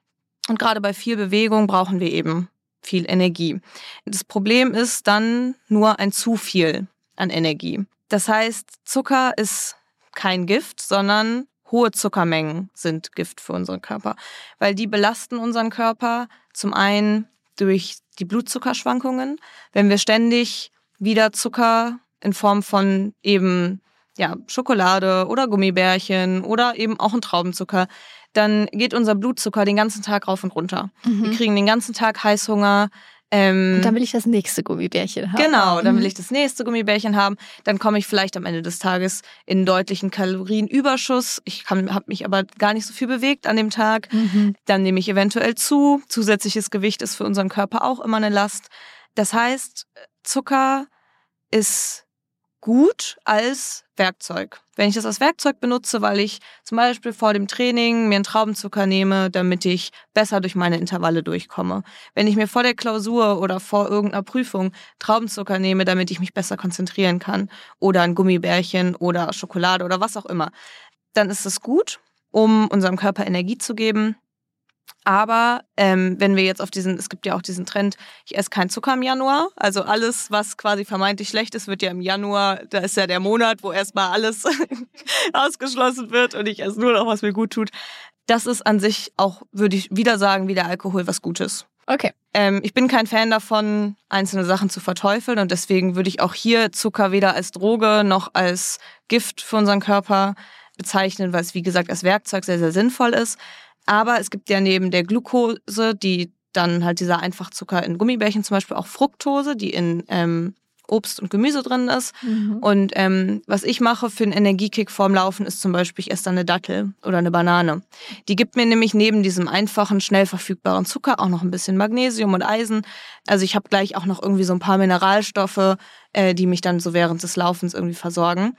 Und gerade bei viel Bewegung brauchen wir eben viel Energie. Das Problem ist dann nur ein zu viel an Energie. Das heißt, Zucker ist kein Gift, sondern hohe Zuckermengen sind Gift für unseren Körper, weil die belasten unseren Körper zum einen durch die Blutzuckerschwankungen. Wenn wir ständig wieder Zucker in Form von eben ja, Schokolade oder Gummibärchen oder eben auch ein Traubenzucker, dann geht unser Blutzucker den ganzen Tag rauf und runter. Mhm. Wir kriegen den ganzen Tag Heißhunger. Ähm, und dann will ich das nächste Gummibärchen haben. Genau, dann will ich das nächste Gummibärchen haben. Dann komme ich vielleicht am Ende des Tages in einen deutlichen Kalorienüberschuss. Ich habe mich aber gar nicht so viel bewegt an dem Tag. Mhm. Dann nehme ich eventuell zu. Zusätzliches Gewicht ist für unseren Körper auch immer eine Last. Das heißt, Zucker ist gut als Werkzeug. Wenn ich das als Werkzeug benutze, weil ich zum Beispiel vor dem Training mir einen Traubenzucker nehme, damit ich besser durch meine Intervalle durchkomme. Wenn ich mir vor der Klausur oder vor irgendeiner Prüfung Traubenzucker nehme, damit ich mich besser konzentrieren kann oder ein Gummibärchen oder Schokolade oder was auch immer, dann ist es gut, um unserem Körper Energie zu geben. Aber ähm, wenn wir jetzt auf diesen, es gibt ja auch diesen Trend, ich esse keinen Zucker im Januar. Also alles, was quasi vermeintlich schlecht ist, wird ja im Januar, da ist ja der Monat, wo erstmal alles ausgeschlossen wird und ich esse nur noch, was mir gut tut. Das ist an sich auch, würde ich wieder sagen, wie der Alkohol was Gutes. Okay. Ähm, ich bin kein Fan davon, einzelne Sachen zu verteufeln und deswegen würde ich auch hier Zucker weder als Droge noch als Gift für unseren Körper bezeichnen, weil es, wie gesagt, als Werkzeug sehr, sehr sinnvoll ist. Aber es gibt ja neben der Glucose, die dann halt dieser Einfachzucker in Gummibärchen zum Beispiel, auch Fructose, die in ähm, Obst und Gemüse drin ist. Mhm. Und ähm, was ich mache für einen Energiekick vorm Laufen ist zum Beispiel, ich esse dann eine Dattel oder eine Banane. Die gibt mir nämlich neben diesem einfachen, schnell verfügbaren Zucker auch noch ein bisschen Magnesium und Eisen. Also ich habe gleich auch noch irgendwie so ein paar Mineralstoffe, äh, die mich dann so während des Laufens irgendwie versorgen.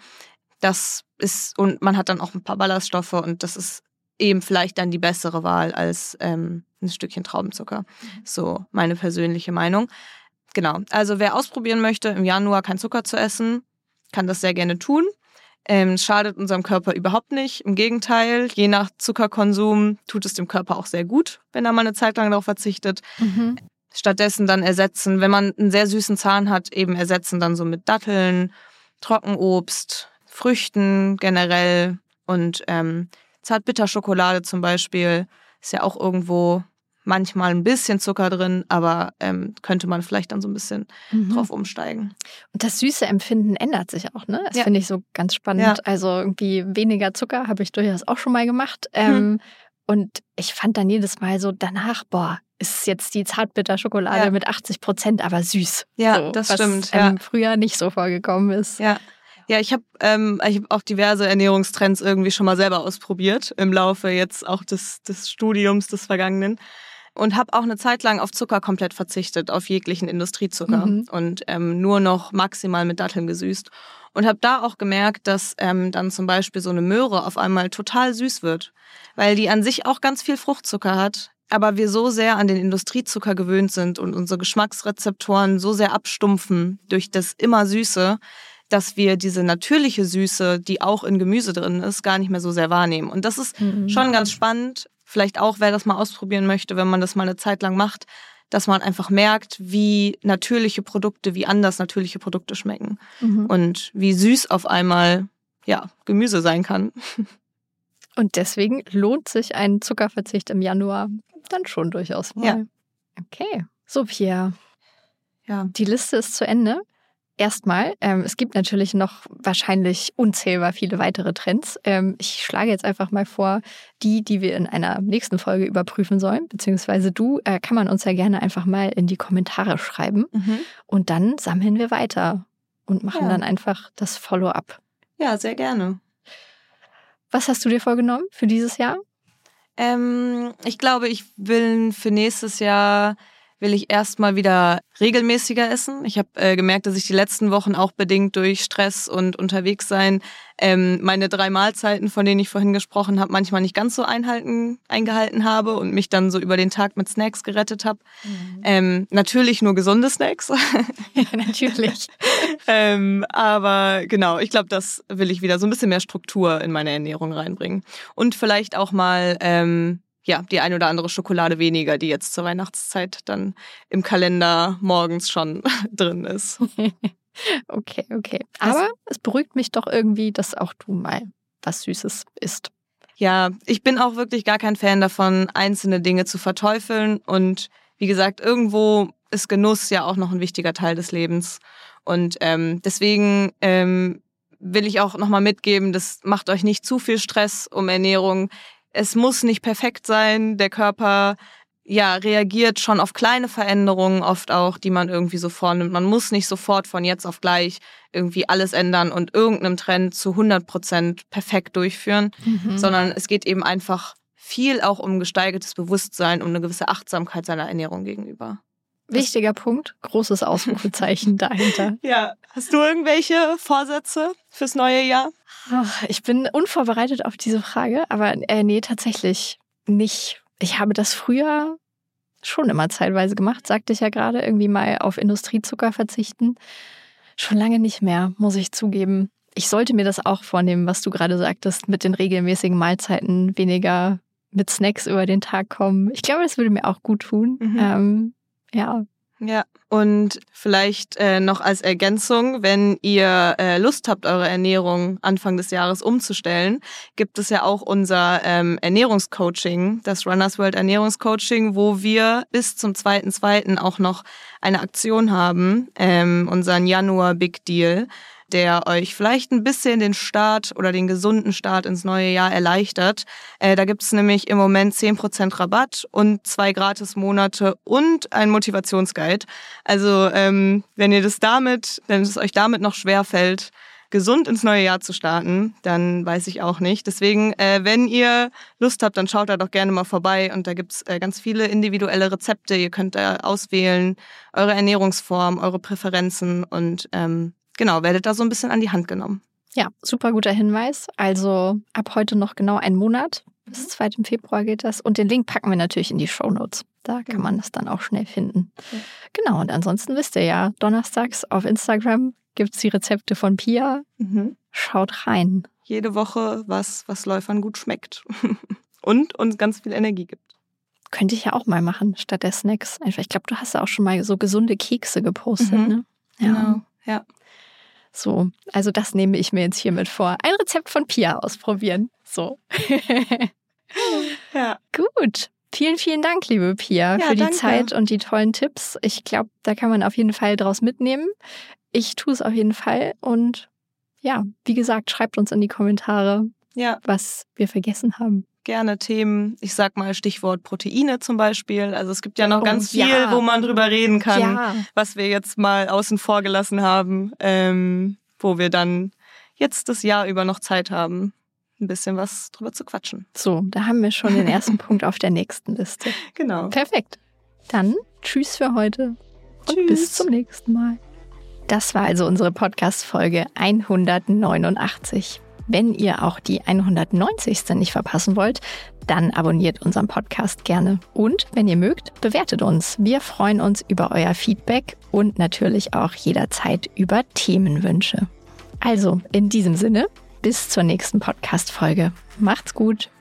Das ist, und man hat dann auch ein paar Ballaststoffe und das ist eben vielleicht dann die bessere Wahl als ähm, ein Stückchen Traubenzucker. So meine persönliche Meinung. Genau, also wer ausprobieren möchte, im Januar kein Zucker zu essen, kann das sehr gerne tun. Ähm, schadet unserem Körper überhaupt nicht. Im Gegenteil, je nach Zuckerkonsum tut es dem Körper auch sehr gut, wenn er mal eine Zeit lang darauf verzichtet. Mhm. Stattdessen dann ersetzen, wenn man einen sehr süßen Zahn hat, eben ersetzen dann so mit Datteln, Trockenobst, Früchten generell und ähm, Zartbitterschokolade zum Beispiel, ist ja auch irgendwo manchmal ein bisschen Zucker drin, aber ähm, könnte man vielleicht dann so ein bisschen mhm. drauf umsteigen. Und das süße Empfinden ändert sich auch, ne? Das ja. finde ich so ganz spannend. Ja. Also irgendwie weniger Zucker habe ich durchaus auch schon mal gemacht. Hm. Ähm, und ich fand dann jedes Mal so danach, boah, ist jetzt die Zartbitterschokolade ja. mit achtzig Prozent, aber süß. Ja, so, das was, stimmt. Ähm, ja. früher nicht so vorgekommen ist. Ja. Ja, ich habe ähm, ich hab auch diverse Ernährungstrends irgendwie schon mal selber ausprobiert im Laufe jetzt auch des, des Studiums des Vergangenen. und habe auch eine Zeit lang auf Zucker komplett verzichtet, auf jeglichen Industriezucker mhm. und ähm, nur noch maximal mit Datteln gesüßt. Und habe da auch gemerkt, dass ähm, dann zum Beispiel so eine Möhre auf einmal total süß wird, weil die an sich auch ganz viel Fruchtzucker hat, aber wir so sehr an den Industriezucker gewöhnt sind und unsere Geschmacksrezeptoren so sehr abstumpfen durch das immer Süße, dass wir diese natürliche Süße, die auch in Gemüse drin ist, gar nicht mehr so sehr wahrnehmen. Und das ist mhm. schon ganz spannend, vielleicht auch, wer das mal ausprobieren möchte, wenn man das mal eine Zeit lang macht, dass man einfach merkt, wie natürliche Produkte, wie anders natürliche Produkte schmecken mhm. und wie süß auf einmal ja, Gemüse sein kann. Und deswegen lohnt sich ein Zuckerverzicht im Januar dann schon durchaus mal. Ja. Okay, so Pia. Ja. Die Liste ist zu Ende. Erstmal, ähm, es gibt natürlich noch wahrscheinlich unzählbar viele weitere Trends. Ähm, ich schlage jetzt einfach mal vor, die, die wir in einer nächsten Folge überprüfen sollen, beziehungsweise du, äh, kann man uns ja gerne einfach mal in die Kommentare schreiben. Mhm. Und dann sammeln wir weiter und machen ja. dann einfach das Follow-up. Ja, sehr gerne. Was hast du dir vorgenommen für dieses Jahr? Ähm, ich glaube, ich will für nächstes Jahr will ich erstmal wieder regelmäßiger essen. Ich habe äh, gemerkt, dass ich die letzten Wochen auch bedingt durch Stress und Unterwegssein ähm, meine drei Mahlzeiten, von denen ich vorhin gesprochen habe, manchmal nicht ganz so einhalten, eingehalten habe und mich dann so über den Tag mit Snacks gerettet habe. Mhm. Ähm, natürlich nur gesunde Snacks. Ja, natürlich. ähm, aber genau, ich glaube, das will ich wieder so ein bisschen mehr Struktur in meine Ernährung reinbringen. Und vielleicht auch mal ähm, ja, die ein oder andere Schokolade weniger, die jetzt zur Weihnachtszeit dann im Kalender morgens schon drin ist. Okay, okay. Aber es beruhigt mich doch irgendwie, dass auch du mal was Süßes isst. Ja, ich bin auch wirklich gar kein Fan davon, einzelne Dinge zu verteufeln. Und wie gesagt, irgendwo ist Genuss ja auch noch ein wichtiger Teil des Lebens. Und ähm, deswegen ähm, will ich auch nochmal mitgeben, das macht euch nicht zu viel Stress um Ernährung. Es muss nicht perfekt sein. Der Körper ja reagiert schon auf kleine Veränderungen oft auch, die man irgendwie so vornimmt. Man muss nicht sofort von jetzt auf gleich irgendwie alles ändern und irgendeinem Trend zu hundert Prozent perfekt durchführen, mhm. sondern es geht eben einfach viel auch um gesteigertes Bewusstsein, um eine gewisse Achtsamkeit seiner Ernährung gegenüber. Wichtiger Punkt, großes Ausrufezeichen dahinter. Ja, hast du irgendwelche Vorsätze fürs neue Jahr? Ach, ich bin unvorbereitet auf diese Frage, aber äh, nee, tatsächlich nicht. Ich habe das früher schon immer zeitweise gemacht, sagte ich ja gerade, irgendwie mal auf Industriezucker verzichten. Schon lange nicht mehr, muss ich zugeben. Ich sollte mir das auch vornehmen, was du gerade sagtest, mit den regelmäßigen Mahlzeiten weniger mit Snacks über den Tag kommen. Ich glaube, das würde mir auch gut tun. Mhm. Ähm, ja. Ja, und vielleicht äh, noch als Ergänzung, wenn ihr äh, Lust habt, eure Ernährung Anfang des Jahres umzustellen, gibt es ja auch unser ähm, Ernährungscoaching, das Runners World Ernährungscoaching, wo wir bis zum zweiten zweiten auch noch eine Aktion haben, ähm, unseren Januar Big Deal, der euch vielleicht ein bisschen den Start oder den gesunden Start ins neue Jahr erleichtert. Äh, da gibt es nämlich im Moment zehn Prozent Rabatt und zwei Gratis-Monate und ein Motivationsguide. Also ähm, wenn ihr das damit, wenn es euch damit noch schwerfällt, gesund ins neue Jahr zu starten, dann weiß ich auch nicht. Deswegen, äh, wenn ihr Lust habt, dann schaut da doch gerne mal vorbei und da gibt's äh, ganz viele individuelle Rezepte. Ihr könnt da auswählen, eure Ernährungsform, eure Präferenzen und ähm, genau, werdet da so ein bisschen an die Hand genommen. Ja, super guter Hinweis. Also ab heute noch genau einen Monat. Bis zweiten Februar geht das. Und den Link packen wir natürlich in die Shownotes. Da kann man das dann auch schnell finden. Ja. Genau, und ansonsten wisst ihr ja, donnerstags auf Instagram gibt es die Rezepte von Pia. Mhm. Schaut rein. Jede Woche was, was Läufern gut schmeckt. Und uns ganz viel Energie gibt. Könnte ich ja auch mal machen, statt der Snacks. Einfach, ich glaube, du hast ja auch schon mal so gesunde Kekse gepostet, mhm. ne? Ja. Genau, ja. So, also das nehme ich mir jetzt hiermit vor. Ein Rezept von Pia ausprobieren. So. Ja. Gut. Vielen, vielen Dank, liebe Pia, ja, für die danke. Zeit und die tollen Tipps. Ich glaube, da kann man auf jeden Fall draus mitnehmen. Ich tue es auf jeden Fall. Und ja, wie gesagt, schreibt uns in die Kommentare, ja. was wir vergessen haben. Gerne Themen, ich sag mal Stichwort Proteine zum Beispiel. Also es gibt ja noch oh, ganz viel, ja. wo man drüber reden kann, ja. was wir jetzt mal außen vor gelassen haben, ähm, wo wir dann jetzt das Jahr über noch Zeit haben, ein bisschen was drüber zu quatschen. So, da haben wir schon den ersten Punkt auf der nächsten Liste. Genau. Perfekt. Dann tschüss für heute und Tschüss. Bis zum nächsten Mal. Das war also unsere Podcast-Folge hundertneunundachtzig. Wenn ihr auch die hundertneunzigste nicht verpassen wollt, dann abonniert unseren Podcast gerne. Und wenn ihr mögt, bewertet uns. Wir freuen uns über euer Feedback und natürlich auch jederzeit über Themenwünsche. Also in diesem Sinne, bis zur nächsten Podcast-Folge. Macht's gut!